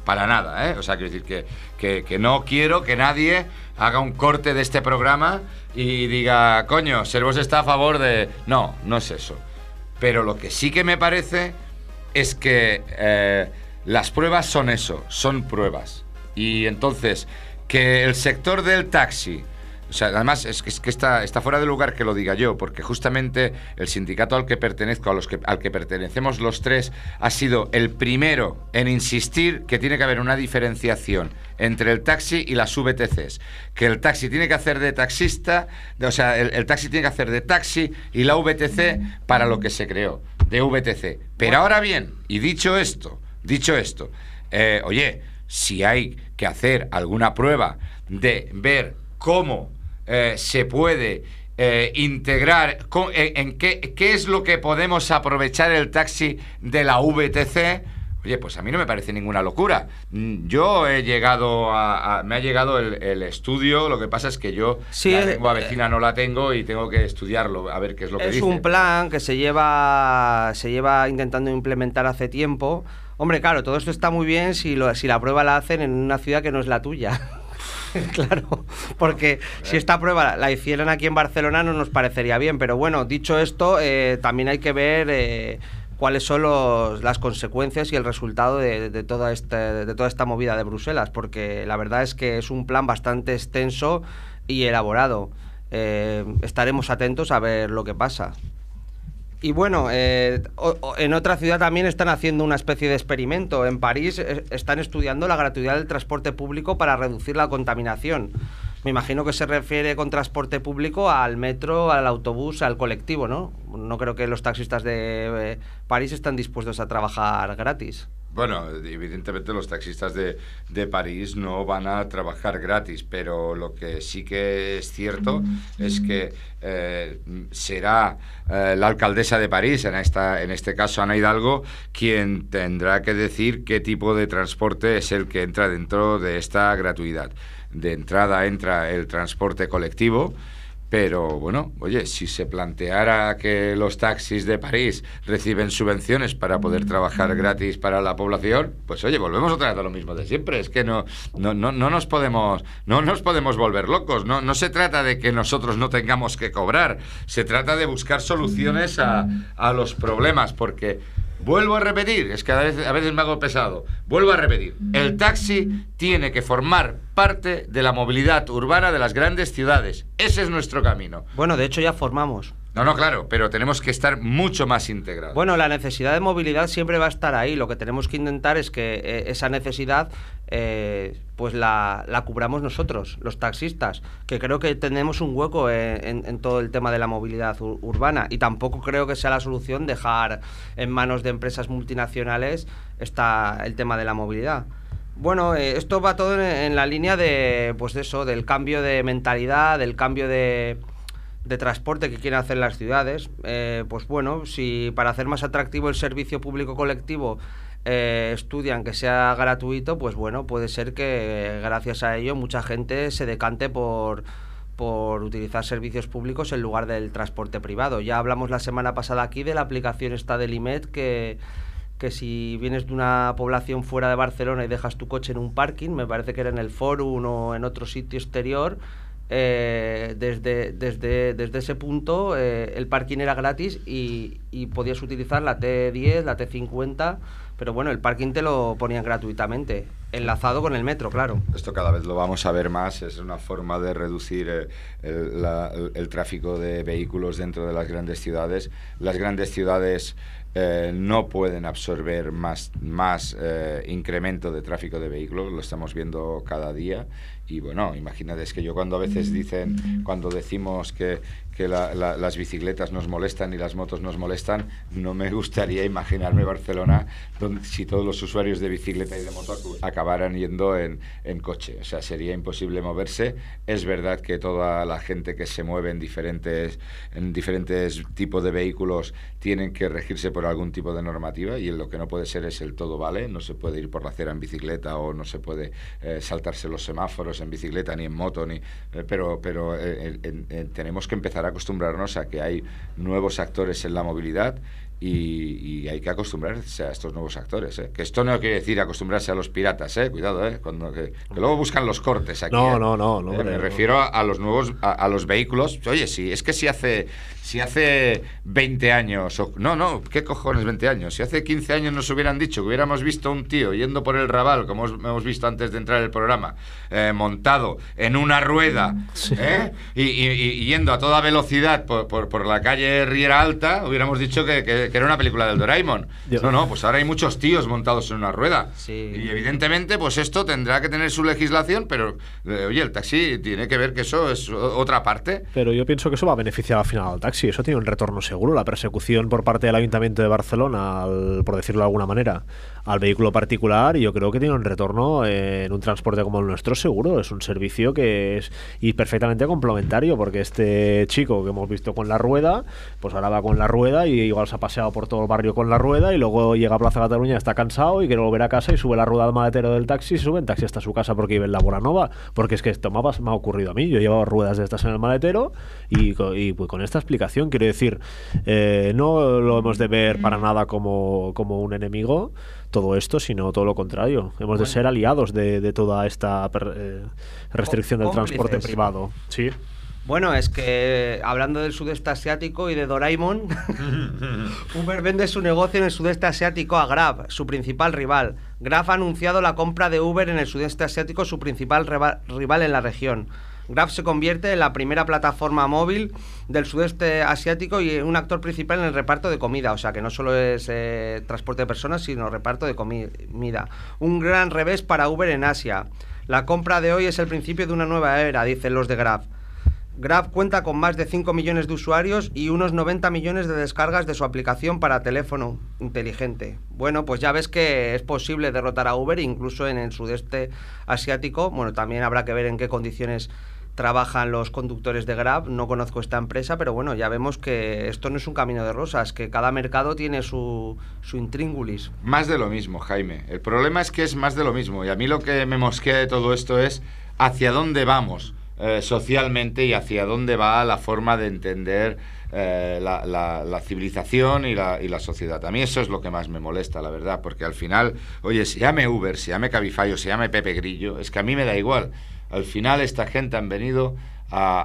para nada, ¿eh? O sea, quiero decir que, que, que no quiero que nadie haga un corte de este programa y diga, coño, Servos está a favor de... No, no es eso. Pero lo que sí que me parece es que eh, las pruebas son eso, son pruebas. Y entonces, que el sector del taxi... O sea, además es que, es que está, está fuera de lugar que lo diga yo, porque justamente el sindicato al que pertenezco, a los que, al que pertenecemos los tres, ha sido el primero en insistir que tiene que haber una diferenciación entre el taxi y las V T Cs. Que el taxi tiene que hacer de taxista, de, o sea, el, el taxi tiene que hacer de taxi y la V T C para lo que se creó, de V T C. Pero ahora bien, y dicho esto, dicho esto, eh, oye, si hay que hacer alguna prueba de ver cómo eh, se puede eh, integrar, con, en, en qué, qué es lo que podemos aprovechar el taxi de la V T C, oye, pues a mí no me parece ninguna locura. Yo he llegado a... a me ha llegado el, el estudio, lo que pasa es que yo sí, la lengua vecina no la tengo y tengo que estudiarlo, a ver qué es lo que es dice. Es un plan que se lleva, se lleva intentando implementar hace tiempo. Hombre, claro, todo esto está muy bien si, lo, si la prueba la hacen en una ciudad que no es la tuya. Claro, porque si esta prueba la hicieran aquí en Barcelona no nos parecería bien, pero bueno, dicho esto, eh, también hay que ver eh, cuáles son los, las consecuencias y el resultado de, de, toda este, de toda esta movida de Bruselas, porque la verdad es que es un plan bastante extenso y elaborado. Eh, estaremos atentos a ver lo que pasa. Y bueno, eh, o, o en otra ciudad también están haciendo una especie de experimento. En París eh, están estudiando la gratuidad del transporte público para reducir la contaminación. Me imagino que se refiere con transporte público al metro, al autobús, al colectivo, ¿no? No creo que los taxistas de eh, París estén dispuestos a trabajar gratis. Bueno, evidentemente los taxistas de, de París no van a trabajar gratis, pero lo que sí que es cierto es que eh, será eh, la alcaldesa de París, en, esta, en este caso Ana Hidalgo, quien tendrá que decir qué tipo de transporte es el que entra dentro de esta gratuidad. De entrada entra el transporte colectivo, pero bueno, oye, si se planteara que los taxis de París reciben subvenciones para poder trabajar gratis para la población, pues oye, volvemos otra vez a lo mismo de siempre. Es que no, no, no, no nos podemos, no nos podemos volver locos. No, no se trata de que nosotros no tengamos que cobrar. Se trata de buscar soluciones a, a los problemas, porque vuelvo a repetir, es que a veces, a veces me hago pesado. Vuelvo a repetir, el taxi tiene que formar parte de la movilidad urbana de las grandes ciudades. Ese es nuestro camino. Bueno, de hecho ya formamos. No, no, claro, pero tenemos que estar mucho más integrados. Bueno, la necesidad de movilidad siempre va a estar ahí. Lo que tenemos que intentar es que eh, esa necesidad eh, pues la, la cubramos nosotros, los taxistas, que creo que tenemos un hueco en, en, en todo el tema de la movilidad ur urbana, y tampoco creo que sea la solución dejar en manos de empresas multinacionales esta, el tema de la movilidad. Bueno, eh, esto va todo en, en la línea de, pues de eso, del cambio de mentalidad, del cambio de... de transporte que quieren hacer las ciudades. Eh, pues bueno, si para hacer más atractivo el servicio público colectivo eh, estudian que sea gratuito, pues bueno, puede ser que gracias a ello mucha gente se decante por, por utilizar servicios públicos en lugar del transporte privado. Ya hablamos la semana pasada aquí de la aplicación esta del I M E D, que, que si vienes de una población fuera de Barcelona y dejas tu coche en un parking, me parece que era en el Fórum o en otro sitio exterior, Eh, desde, desde, desde ese punto eh, el parking era gratis y, y podías utilizar la T diez, la T cincuenta, pero bueno, el parking te lo ponían gratuitamente, enlazado con el metro, claro. Esto cada vez lo vamos a ver más, es una forma de reducir eh, el, la, el, el tráfico de vehículos dentro de las grandes ciudades. Las grandes ciudades eh, no pueden absorber más, más eh, incremento de tráfico de vehículos, lo estamos viendo cada día. Y bueno, imagínate, es que yo cuando a veces dicen, cuando decimos que, que la, la, las bicicletas nos molestan y las motos nos molestan, no me gustaría imaginarme Barcelona donde, si todos los usuarios de bicicleta y de moto acabaran yendo en, en coche. O sea, sería imposible moverse. Es verdad que toda la gente que se mueve en diferentes, en diferentes tipos de vehículos tienen que regirse por algún tipo de normativa, y lo que no puede ser es el todo vale. No se puede ir por la acera en bicicleta, o no se puede eh, saltarse los semáforos en bicicleta ni en moto, ni eh, pero pero eh, eh, eh, tenemos que empezar a acostumbrarnos a que hay nuevos actores en la movilidad, y, y hay que acostumbrarse a estos nuevos actores, ¿eh? Que esto no quiere decir acostumbrarse a los piratas, ¿eh? Cuidado, ¿eh? Cuando, que, que luego buscan los cortes aquí. No, ¿eh? no, no. no, eh, no me no. refiero a, a los nuevos, a, a los vehículos. Oye, sí, es que si hace, si hace veinte años, o, no, no, ¿qué cojones veinte años? Si hace quince años nos hubieran dicho que hubiéramos visto un tío yendo por el Raval, como hemos visto antes de entrar en el programa, eh, montado en una rueda, sí. ¿eh? y, y, y yendo a toda velocidad por, por, por la calle Riera Alta, hubiéramos dicho que, que, que era una película del Doraemon. Yo. No, no, pues ahora hay muchos tíos montados en una rueda. Sí. Y evidentemente, pues esto tendrá que tener su legislación, pero, eh, oye, el taxi tiene que ver que eso es otra parte. Pero yo pienso que eso va a beneficiar al final al taxi. Eso tiene un retorno seguro. La persecución por parte del Ayuntamiento de Barcelona, al, por decirlo de alguna manera, al vehículo particular, yo creo que tiene un retorno eh, en un transporte como el nuestro seguro. Es un servicio que es y perfectamente complementario, porque este chico que hemos visto con la rueda, pues ahora va con la rueda y igual se ha paseado por todo el barrio con la rueda y luego llega a Plaza Cataluña, está cansado y quiere volver a casa y sube la rueda al maletero del taxi y sube en taxi hasta su casa porque vive en la Bonanova. Porque es que esto me ha, me ha ocurrido a mí. Yo llevaba ruedas de estas en el maletero y, y pues con esta explicación, quiero decir, eh, no lo hemos de ver para nada como, como un enemigo todo esto, sino todo lo contrario. Hemos bueno. de ser aliados de, de toda esta eh, restricción del cómplices. Transporte privado. Sí. Bueno, es que hablando del sudeste asiático y de Doraemon, Uber vende su negocio en el sudeste asiático a Grab, su principal rival. Grab ha anunciado la compra de Uber en el sudeste asiático, su principal rival en la región. Grab se convierte en la primera plataforma móvil del sudeste asiático y un actor principal en el reparto de comida, o sea que no solo es eh, transporte de personas, sino reparto de comida. Un gran revés para Uber en Asia. La compra de hoy es el principio de una nueva era, dicen los de Grab. Grab cuenta con más de cinco millones de usuarios y unos noventa millones de descargas de su aplicación para teléfono inteligente. Bueno, pues ya ves que es posible derrotar a Uber incluso en el sudeste asiático. Bueno, también habrá que ver en qué condiciones trabajan los conductores de Grab. No conozco esta empresa, pero bueno, ya vemos que esto no es un camino de rosas, que cada mercado tiene su, su intríngulis. Más de lo mismo, Jaime. El problema es que es más de lo mismo. Y a mí lo que me mosquea de todo esto es hacia dónde vamos eh, socialmente y hacia dónde va la forma de entender eh, la, la, la civilización y la, y la sociedad. A mí eso es lo que más me molesta, la verdad, porque al final, oye, se llame Uber, se llame Cabify o se llame Pepe Grillo, es que a mí me da igual. Al final esta gente han venido a,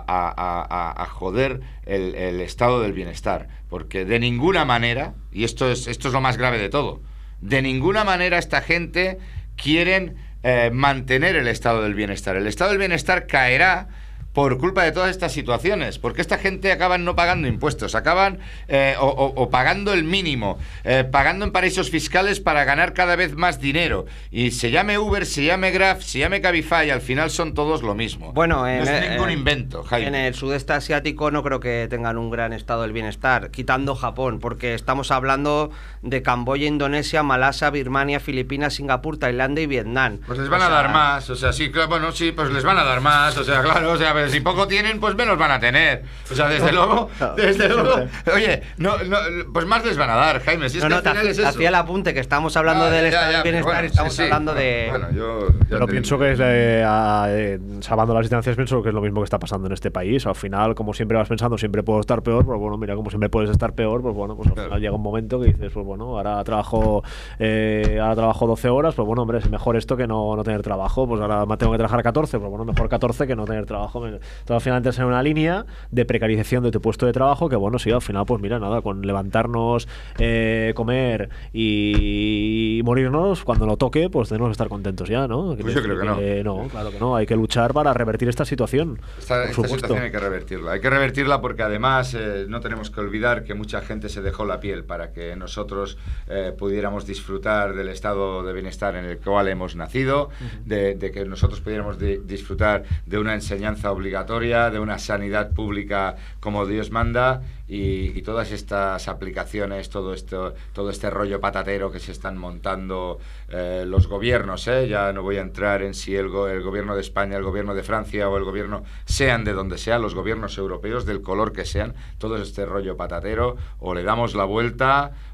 a, a, a joder el, el estado del bienestar, porque de ninguna manera, y esto es, esto es lo más grave de todo, de ninguna manera esta gente quieren eh, mantener el estado del bienestar. El estado del bienestar caerá por culpa de todas estas situaciones, porque esta gente acaban no pagando impuestos, acaban eh, o, o, o pagando el mínimo, eh, pagando en paraísos fiscales para ganar cada vez más dinero. Y se llame Uber, se llame Grab, se llame Cabify, al final son todos lo mismo. Bueno, en, no es eh, ningún invento, Jaime. En el sudeste asiático no creo que tengan un gran estado del bienestar, quitando Japón, porque estamos hablando de Camboya, Indonesia, Malasia, Birmania, Filipinas, Singapur, Tailandia y Vietnam. Pues les van o sea, a dar más, o sea, sí, claro, bueno, sí, pues les van a dar más, o sea, claro, o sea, si poco tienen, pues menos van a tener. O sea, desde luego, desde luego. Oye, no, no, pues más les van a dar, Jaime. Si es no, que no, al final te, es eso. Hacía el apunte que estamos hablando ah, del ya, estado ya, del bienestar bueno, y estamos sí, sí. hablando de. Bueno, yo. Pero pienso que es, eh, a, eh, salvando las distancias, pienso que es lo mismo que está pasando en este país. Al final, como siempre vas pensando, siempre puedo estar peor, pues bueno, mira, como siempre puedes estar peor, pues bueno, pues al final claro. llega un momento que dices, pues bueno, ahora trabajo, eh, ahora trabajo doce horas, pues bueno, hombre, es mejor esto que no, no tener trabajo. Pues ahora tengo que trabajar catorce, pues bueno, mejor catorce que no tener trabajo. Todo al final entras en una línea de precarización de tu puesto de trabajo que bueno, sí, al final pues mira, nada, con levantarnos, eh, comer y morirnos cuando lo toque, pues tenemos que estar contentos ya, ¿no? Pues yo creo que, que no. No, claro que no, hay que luchar para revertir esta situación. Esta, esta situación hay que revertirla, hay que revertirla porque además eh, no tenemos que olvidar que mucha gente se dejó la piel para que nosotros eh, pudiéramos disfrutar del estado de bienestar en el cual hemos nacido, uh-huh. de, de que nosotros pudiéramos de, disfrutar de una enseñanza obligatoria, de una sanidad pública como Dios manda y, y todas estas aplicaciones, todo esto, todo este rollo patatero que se están montando eh, los gobiernos, ¿eh? Ya no voy a entrar en si el, go el gobierno de España, el gobierno de Francia o el gobierno, sean de donde sean, los gobiernos europeos, del color que sean, todo este rollo patatero, o le damos la vuelta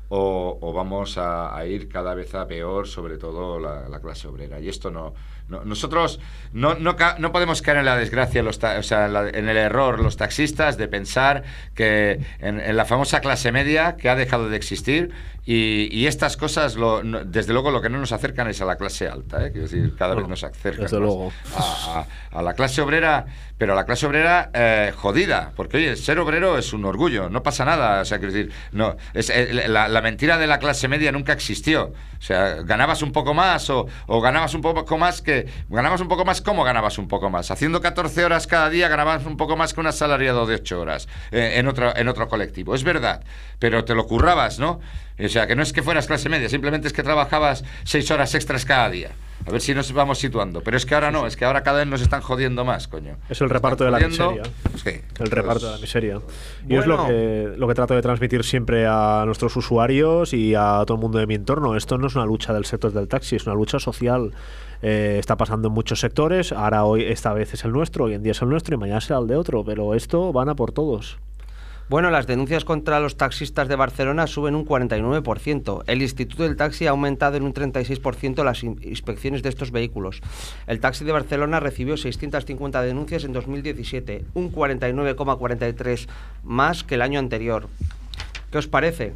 o, o vamos a, a ir cada vez a peor, sobre todo la, la clase obrera. Y esto no... no nosotros no, no, no podemos caer en la desgracia, los ta, o sea, en, la, en el error, los taxistas, de pensar que en, en la famosa clase media, que ha dejado de existir, y, y estas cosas, lo, no, desde luego, lo que no nos acercan es a la clase alta, ¿eh? Quiero decir, cada bueno, vez nos acercan desde luego. A, a, a la clase obrera, pero a la clase obrera eh, jodida, porque oye, ser obrero es un orgullo, no pasa nada, o sea, quiero decir, no, es, eh, la, la mentira de la clase media nunca existió, o sea, ganabas un poco más o, o ganabas un poco más que, ganabas un poco más, ¿cómo ganabas un poco más? Haciendo catorce horas cada día ganabas un poco más que un asalariado de ocho horas eh, en, otro, en otro colectivo, es verdad, pero te lo currabas, ¿no? O sea, que no es que fueras clase media, simplemente es que trabajabas seis horas extras cada día. A ver si nos vamos situando. Pero es que ahora no, es que ahora cada vez nos están jodiendo más, coño. Es el reparto de la miseria. Sí, el pues, reparto de la miseria. Y bueno, es lo que, lo que trato de transmitir siempre a nuestros usuarios y a todo el mundo de mi entorno. Esto no es una lucha del sector del taxi, es una lucha social. Eh, está pasando en muchos sectores. Ahora, hoy, esta vez es el nuestro, hoy en día es el nuestro y mañana será el de otro. Pero esto van a por todos. Bueno, las denuncias contra los taxistas de Barcelona suben un cuarenta y nueve por ciento. El Instituto del Taxi ha aumentado en un treinta y seis por ciento las in- inspecciones de estos vehículos. El taxi de Barcelona recibió seiscientas cincuenta denuncias en dos mil diecisiete, un cuarenta y nueve coma cuarenta y tres más que el año anterior. ¿Qué os parece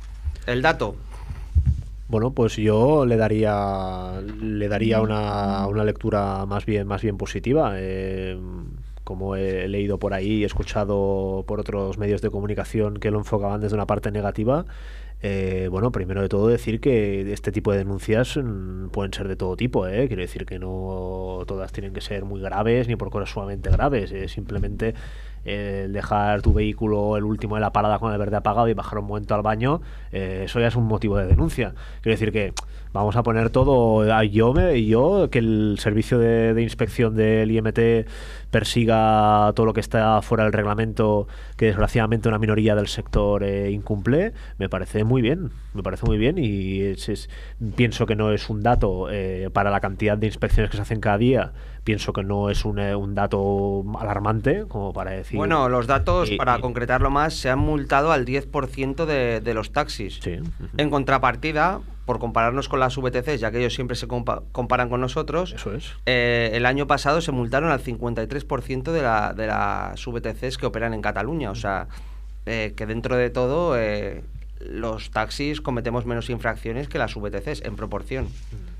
el dato? Bueno, pues yo le daría le daría una, una lectura más bien más bien positiva. Eh, como he leído por ahí y he escuchado por otros medios de comunicación que lo enfocaban desde una parte negativa, eh, bueno, primero de todo decir que este tipo de denuncias mmm, pueden ser de todo tipo, ¿eh? Quiero decir que no todas tienen que ser muy graves ni por cosas sumamente graves, eh, simplemente eh, el dejar tu vehículo el último de la parada con el verde apagado y bajar un momento al baño, eh, eso ya es un motivo de denuncia. Quiero decir que vamos a poner todo, yo, me, yo que el servicio de, de inspección del I M T persiga todo lo que está fuera del reglamento, que desgraciadamente una minoría del sector eh, incumple, me parece muy bien, me parece muy bien y es, es, pienso que no es un dato eh, para la cantidad de inspecciones que se hacen cada día, pienso que no es un, un dato alarmante como para decir... Bueno, los datos, y, para y, concretarlo más, se han multado al diez por ciento de, de los taxis. Sí. En contrapartida, por compararnos con las V T Cs, ya que ellos siempre se compa- comparan con nosotros, eso es. Eh, el año pasado se multaron al cincuenta y tres por ciento de, la, de las V T Cs que operan en Cataluña. O sea, eh, que dentro de todo eh, los taxis cometemos menos infracciones que las V T Cs en proporción.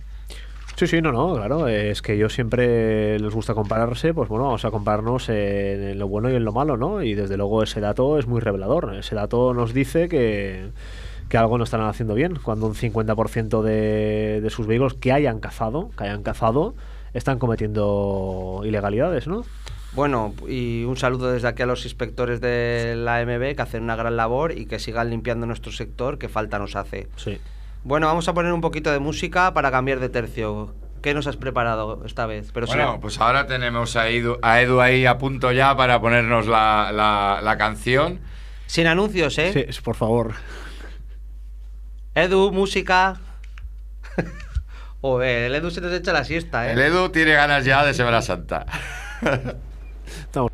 Sí, sí, no, no, claro, es que ellos siempre les gusta compararse, pues bueno, vamos a compararnos en lo bueno y en lo malo, ¿no? Y desde luego ese dato es muy revelador. Ese dato nos dice que, que algo no están haciendo bien, cuando un cincuenta por ciento de, de sus vehículos que hayan cazado, que hayan cazado, están cometiendo ilegalidades, ¿no? Bueno, y un saludo desde aquí a los inspectores de la A M B que hacen una gran labor y que sigan limpiando nuestro sector, que falta nos hace. Sí. Bueno, vamos a poner un poquito de música para cambiar de tercio. ¿Qué nos has preparado esta vez? Pero bueno, sí. Pues ahora tenemos a Edu, a Edu ahí a punto ya para ponernos la, la, la canción. Sin anuncios, ¿eh? Sí, por favor. Edu, música. Oh, el Edu se nos echa la siesta, ¿eh? El Edu tiene ganas ya de Semana Santa. No.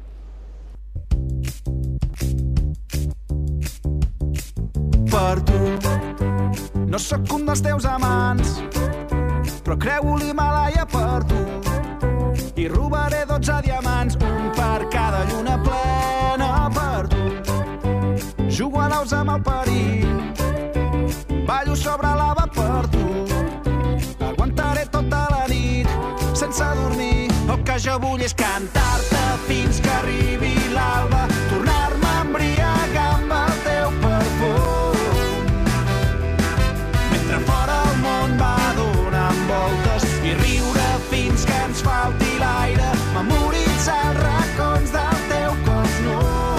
Per tu no sóc un dels teus amants, però creu l'Himalaya per tu i robaré dotze diamants, un per cada lluna plena per tu. Jugo a naus amb el perill, ballo sobre lava per tu, aguantaré tota la nit sense dormir. El que jo vull és cantar-te fins que arribi l'alba, tornar-me a embriagar amb el teu perfum, mentre fora el món va donant voltes i riure fins que ens falti l'aire, memoritzar els racons del teu cos nu,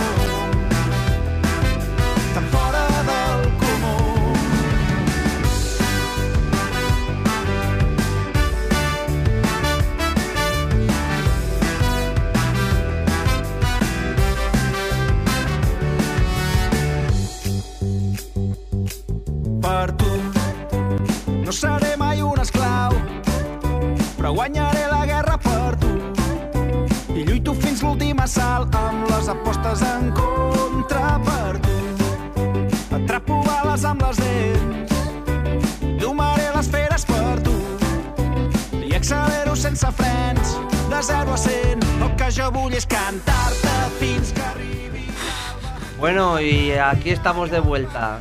tan fora del comú. Per tu no seré mai un esclau, però guanyaré la guerra per tu i lluito fins l'últim assalt amb les apostes en contra per tu. Atrapo bales cames amb les dents. Domaré les feres per tu i accelero sense frens, de zero a cent. El que jo vull és cantar-te fins que arribi. Bueno, y aquí estamos de vuelta.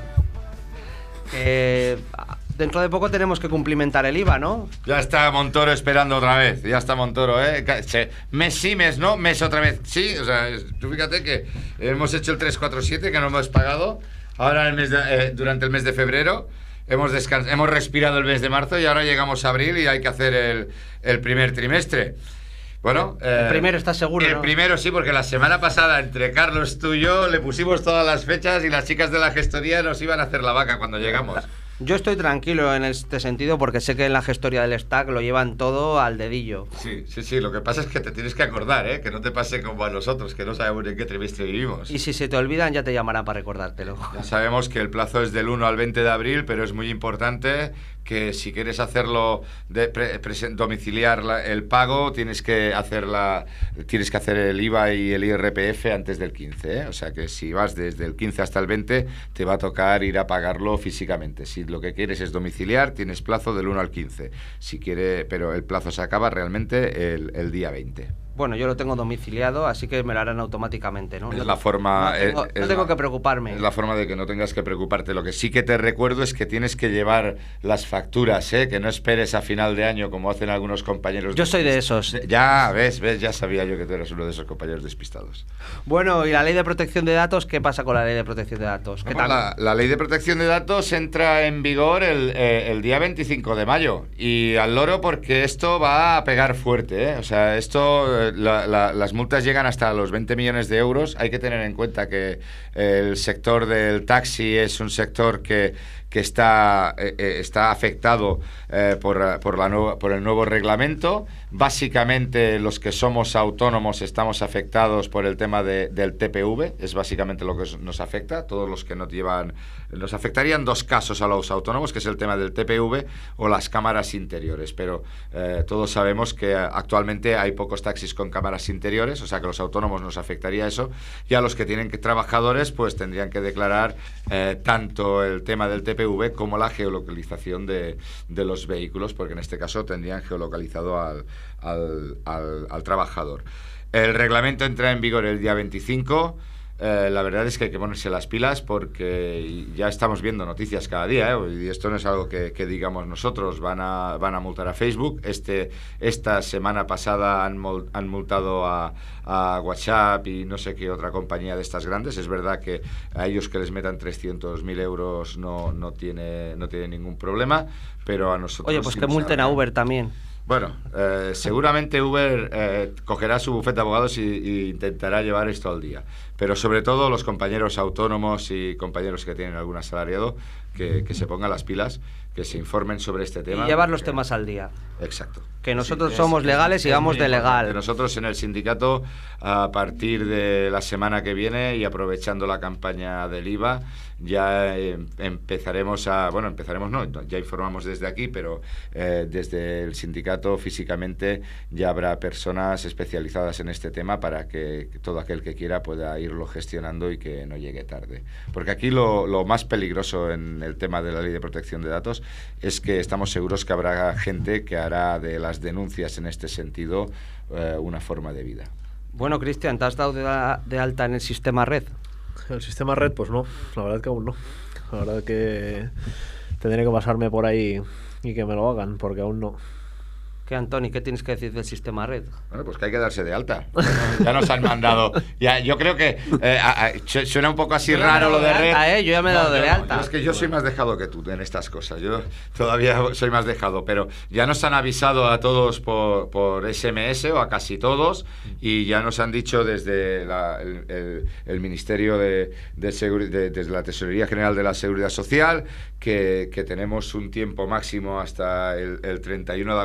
Eh, dentro de poco tenemos que cumplimentar el I V A, ¿no? Ya está Montoro esperando otra vez. Ya está Montoro, ¿eh? Mes sí, mes no, mes otra vez sí. O sea, tú fíjate que hemos hecho el tres cuatro siete, que no hemos pagado. Ahora el mes de, eh, durante el mes de febrero hemos, descans- hemos respirado el mes de marzo y ahora llegamos a abril y hay que hacer el, el primer trimestre. Bueno, el eh, primero, ¿estás seguro? El ¿no? primero sí, porque la semana pasada entre Carlos, tú y yo le pusimos todas las fechas y las chicas de la gestoría nos iban a hacer la vaca cuando llegamos. Yo estoy tranquilo en este sentido porque sé que en la gestoría del Stack lo llevan todo al dedillo. Sí, sí, sí, lo que pasa es que te tienes que acordar, ¿eh? Que no te pase como a nosotros, que no sabemos en qué trimestre vivimos. Y si se te olvidan ya te llamarán para recordártelo. Ya sabemos que el plazo es del uno al veinte de abril, pero es muy importante que si quieres hacerlo de pre, pre, domiciliar la, el pago, tienes que hacer la, tienes que hacer el I V A y el I R P F antes del quince, ¿eh? O sea que si vas desde el quince hasta el veinte te va a tocar ir a pagarlo físicamente. Si lo que quieres es domiciliar, tienes plazo del uno al quince. Si quiere, pero el plazo se acaba realmente el, el día veinte. Bueno, yo lo tengo domiciliado, así que me lo harán automáticamente, ¿no? Es No, la forma... no tengo, es, no es tengo la, que preocuparme. Es la forma de que no tengas que preocuparte. Lo que sí que te recuerdo es que tienes que llevar las facturas, ¿eh? Que no esperes a final de año como hacen algunos compañeros. Yo soy de esos. Ya, ves, ves, ya sabía yo que tú eras uno de esos compañeros despistados. Bueno, ¿y la ley de protección de datos? ¿Qué pasa con la ley de protección de datos? ¿Qué Bueno, tal? La, la ley de protección de datos entra en vigor el, eh, el día veinticinco de mayo. Y al loro porque esto va a pegar fuerte, ¿eh? O sea, esto... Eh, la, la, las multas llegan hasta los veinte millones de euros. Hay que tener en cuenta que el sector del taxi es un sector que, que está, eh, está afectado eh, por, por, la nueva, por el nuevo reglamento. Básicamente los que somos autónomos estamos afectados por el tema de, del T P V, es básicamente lo que nos afecta. Todos los que no llevan... Nos afectarían dos casos a los autónomos, que es el tema del T P V o las cámaras interiores, pero eh, todos sabemos que actualmente hay pocos taxis con cámaras interiores, o sea que a los autónomos nos afectaría eso, y a los que tienen que, trabajadores pues tendrían que declarar eh, tanto el tema del T P V como la geolocalización de, de los vehículos, porque en este caso tendrían geolocalizado al, al, al, al trabajador. El reglamento entra en vigor el día veinticinco. Eh, la verdad es que hay que ponerse las pilas porque ya estamos viendo noticias cada día, ¿eh? Y esto no es algo que, que digamos nosotros. Van a, van a multar a Facebook. Este, esta semana pasada han, mul, han multado a, a WhatsApp y no sé qué otra compañía de estas grandes. Es verdad que a ellos que les metan trescientos mil euros no, no, tiene, no tiene ningún problema, pero a nosotros... Oye, pues sí que multen a Uber también. Bueno, eh, seguramente Uber eh, cogerá su bufete de abogados y, y intentará llevar esto al día. Pero sobre todo los compañeros autónomos y compañeros que tienen algún asalariado, que, que se pongan las pilas, que se informen sobre este tema. Y llevar los que, temas al día. Exacto. Que nosotros sí, somos es, legales es, y vamos de legal. Que nosotros en el sindicato, a partir de la semana que viene y aprovechando la campaña del I V A, ya eh, empezaremos a... Bueno, empezaremos no, ya informamos desde aquí, pero eh, desde el sindicato físicamente ya habrá personas especializadas en este tema para que todo aquel que quiera pueda irlo gestionando y que no llegue tarde. Porque aquí lo, lo más peligroso en el tema de la ley de protección de datos es que estamos seguros que habrá gente que hará de las denuncias en este sentido eh, una forma de vida. Bueno, Cristian, ¿te has dado de, de alta en el sistema red? El sistema red, pues no, la verdad que aún no. La verdad que tendré que pasarme por ahí y que me lo hagan, porque aún no. ¿Qué, Antoni, qué tienes que decir del sistema red? Bueno, pues que hay que darse de alta. Ya nos han mandado. Ya, yo creo que eh, a, a, suena un poco así raro lo de, de red. Alta, ¿eh? Yo ya me he dado no, de no, alta. No, es que yo soy más dejado que tú en estas cosas. Yo todavía soy más dejado, pero ya nos han avisado a todos por, por S M S o a casi todos y ya nos han dicho desde la, el, el, el Ministerio de, de, Seguri- de desde la Tesorería General de la Seguridad Social que, que tenemos un tiempo máximo hasta el, el treinta y uno de agosto para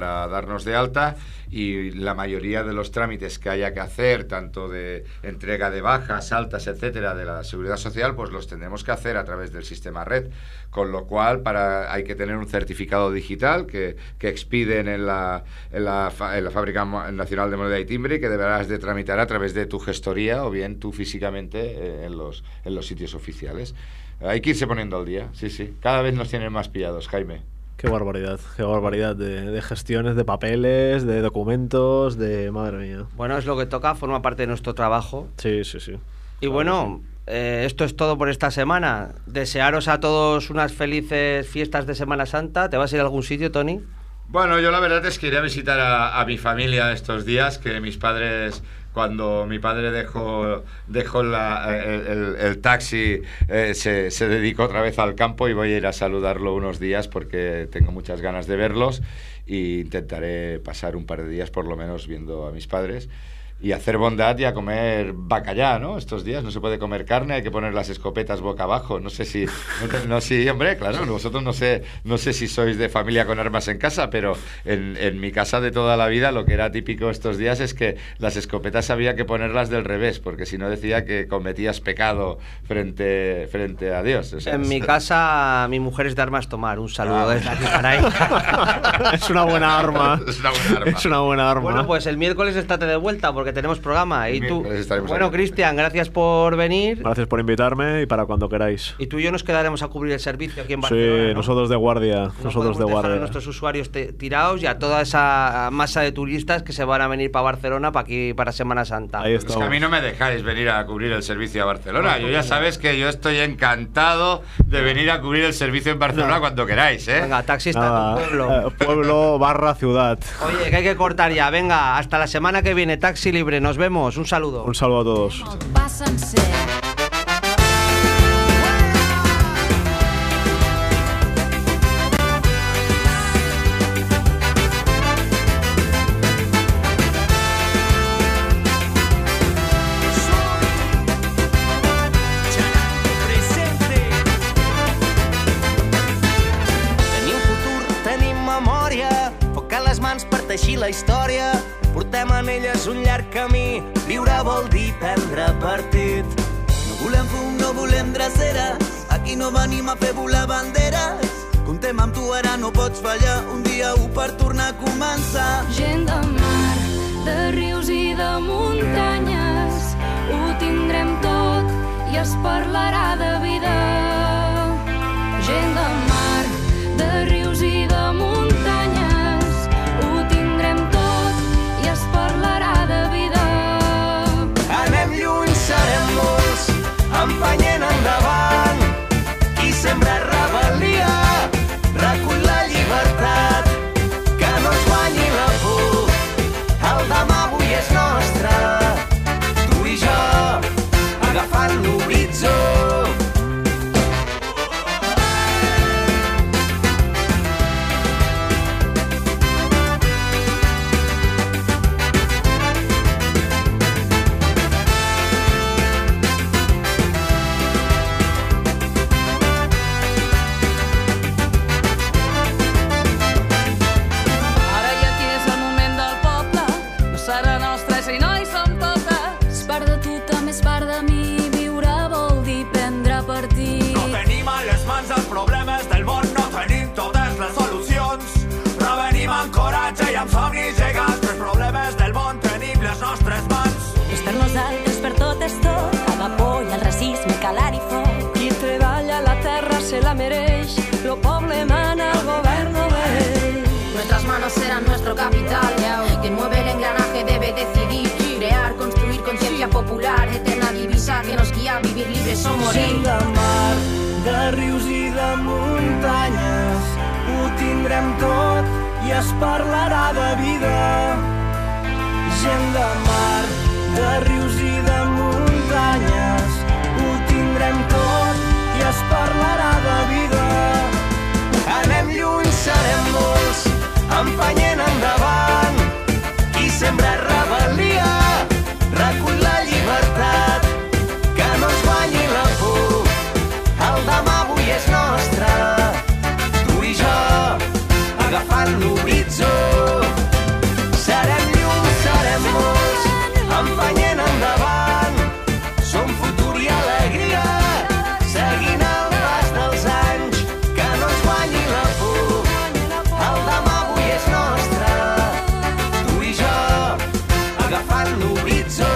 para darnos de alta, y la mayoría de los trámites que haya que hacer, tanto de entrega de bajas, altas, etcétera, de la Seguridad Social, pues los tendremos que hacer a través del sistema red, con lo cual para hay que tener un certificado digital que, que expiden en la, en, la, en la Fábrica Nacional de Moneda y Timbre, que deberás de tramitar a través de tu gestoría o bien tú físicamente eh, en, los, en los sitios oficiales. Hay que irse poniendo al día, sí, sí. Cada vez nos tienen más pillados, Jaime. Qué barbaridad, qué barbaridad de, de gestiones, de papeles, de documentos, de... Madre mía. Bueno, es lo que toca, forma parte de nuestro trabajo. Sí, sí, sí. Y bueno, eh, esto es todo por esta semana. Desearos a todos unas felices fiestas de Semana Santa. ¿Te vas a ir a algún sitio, Tony? Bueno, yo la verdad es que iré a visitar a, a mi familia estos días, que mis padres... Cuando mi padre dejó, dejó la, el, el, el taxi, eh, se, se dedicó otra vez al campo, y voy a ir a saludarlo unos días porque tengo muchas ganas de verlos, e intentaré pasar un par de días por lo menos viendo a mis padres y hacer bondad y a comer bacallá, ¿no? Estos días no se puede comer carne, hay que poner las escopetas boca abajo. No sé si... No, no sí, hombre, claro, vosotros no sé, no sé si sois de familia con armas en casa, pero en, en mi casa de toda la vida lo que era típico estos días es que las escopetas había que ponerlas del revés, porque si no decía que cometías pecado frente, frente a Dios. O sea, en mi casa mi mujer es de armas tomar. Un saludo Ah. desde aquí para ahí. Es una buena arma. Es una buena arma. Es una buena arma. Bueno, pues el miércoles estate de vuelta porque tenemos programa. Y El tú, miércoles estaremos bueno, aquí. Cristian, gracias por venir. Gracias por invitarme y para cuando queráis. Y tú y yo nos quedaremos a cubrir el servicio aquí en Sí, Barcelona, ¿no? nosotros de guardia. No nosotros podemos de dejar guardia. a nuestros usuarios te- tirados y a toda esa masa de turistas que se van a venir para Barcelona para aquí para Semana Santa. Ahí Es que estamos. a mí no me dejáis venir a cubrir el servicio a Barcelona. Yo ya sabes que yo estoy encantado de venir a cubrir el servicio en Barcelona No. cuando queráis, ¿eh? Venga, taxista, Nada, tu pueblo. eh, pueblo barra ciudad. Oye, que hay que cortar ya. Venga, hasta la semana que viene. Taxi libre. Nos vemos. Un saludo. Un saludo a todos. Va sencer. Tenim futur, tenim memòria, foc a les mans per teixir la història. Portem en elles un llarg camí, viure vol dir prendre partit. No volem fum, no volem dreceres, aquí no venim a fer volar banderes. Comptem amb tu, ara no pots fallar, un dia u per tornar a començar. Gent de mar, de rius i de muntanyes, ho tindrem tot i es parlarà de vida. Gent de mar, de rius i de muntanyes, ho tindrem tot i es parlarà de vida. Anem lluny, serem molts, empenyent endavant. Qui sembra rebel·lia, recull la llibertat. Que no ens guanyi la por, el demà avui és nostre. Tu i jo, agafant l'horitzó. Ara i aquí és el moment del poble, no serà nostra si no hi som totes. És part de tu, també és part de mi, viure vol dir prendre partit. No tenim a les mans els problemes del món, no tenim totes les solucions, però venim amb coratge i amb somnis gegants. Els problemes del món tenim les nostres mans. Estar nosaltres per tot és tot, a la por i el racisme calar i foc. Qui treballa la terra se la mereix, lo poble mana, el govern no ve. Nuestras manos serán nuestro capital. Quien mueve el engranaje debe decidir. Crear, construir conciencia popular. Eterna divisa que nos guía a vivir libres o morir. Gent de mar, de rius i de muntanyes, ho tindrem tot i es parlarà de vida. Gent de mar, de rius i de muntanyes, ho tindrem tot i es parlarà de vida. Anem lluny, serem molts, empenyent endavant. Qui sembra rebel·lia, recull la llibertat. Que no ens guanyi la por, el demà avui és nostre. Tu i jo, agafant l'horitzó. l'horitzó.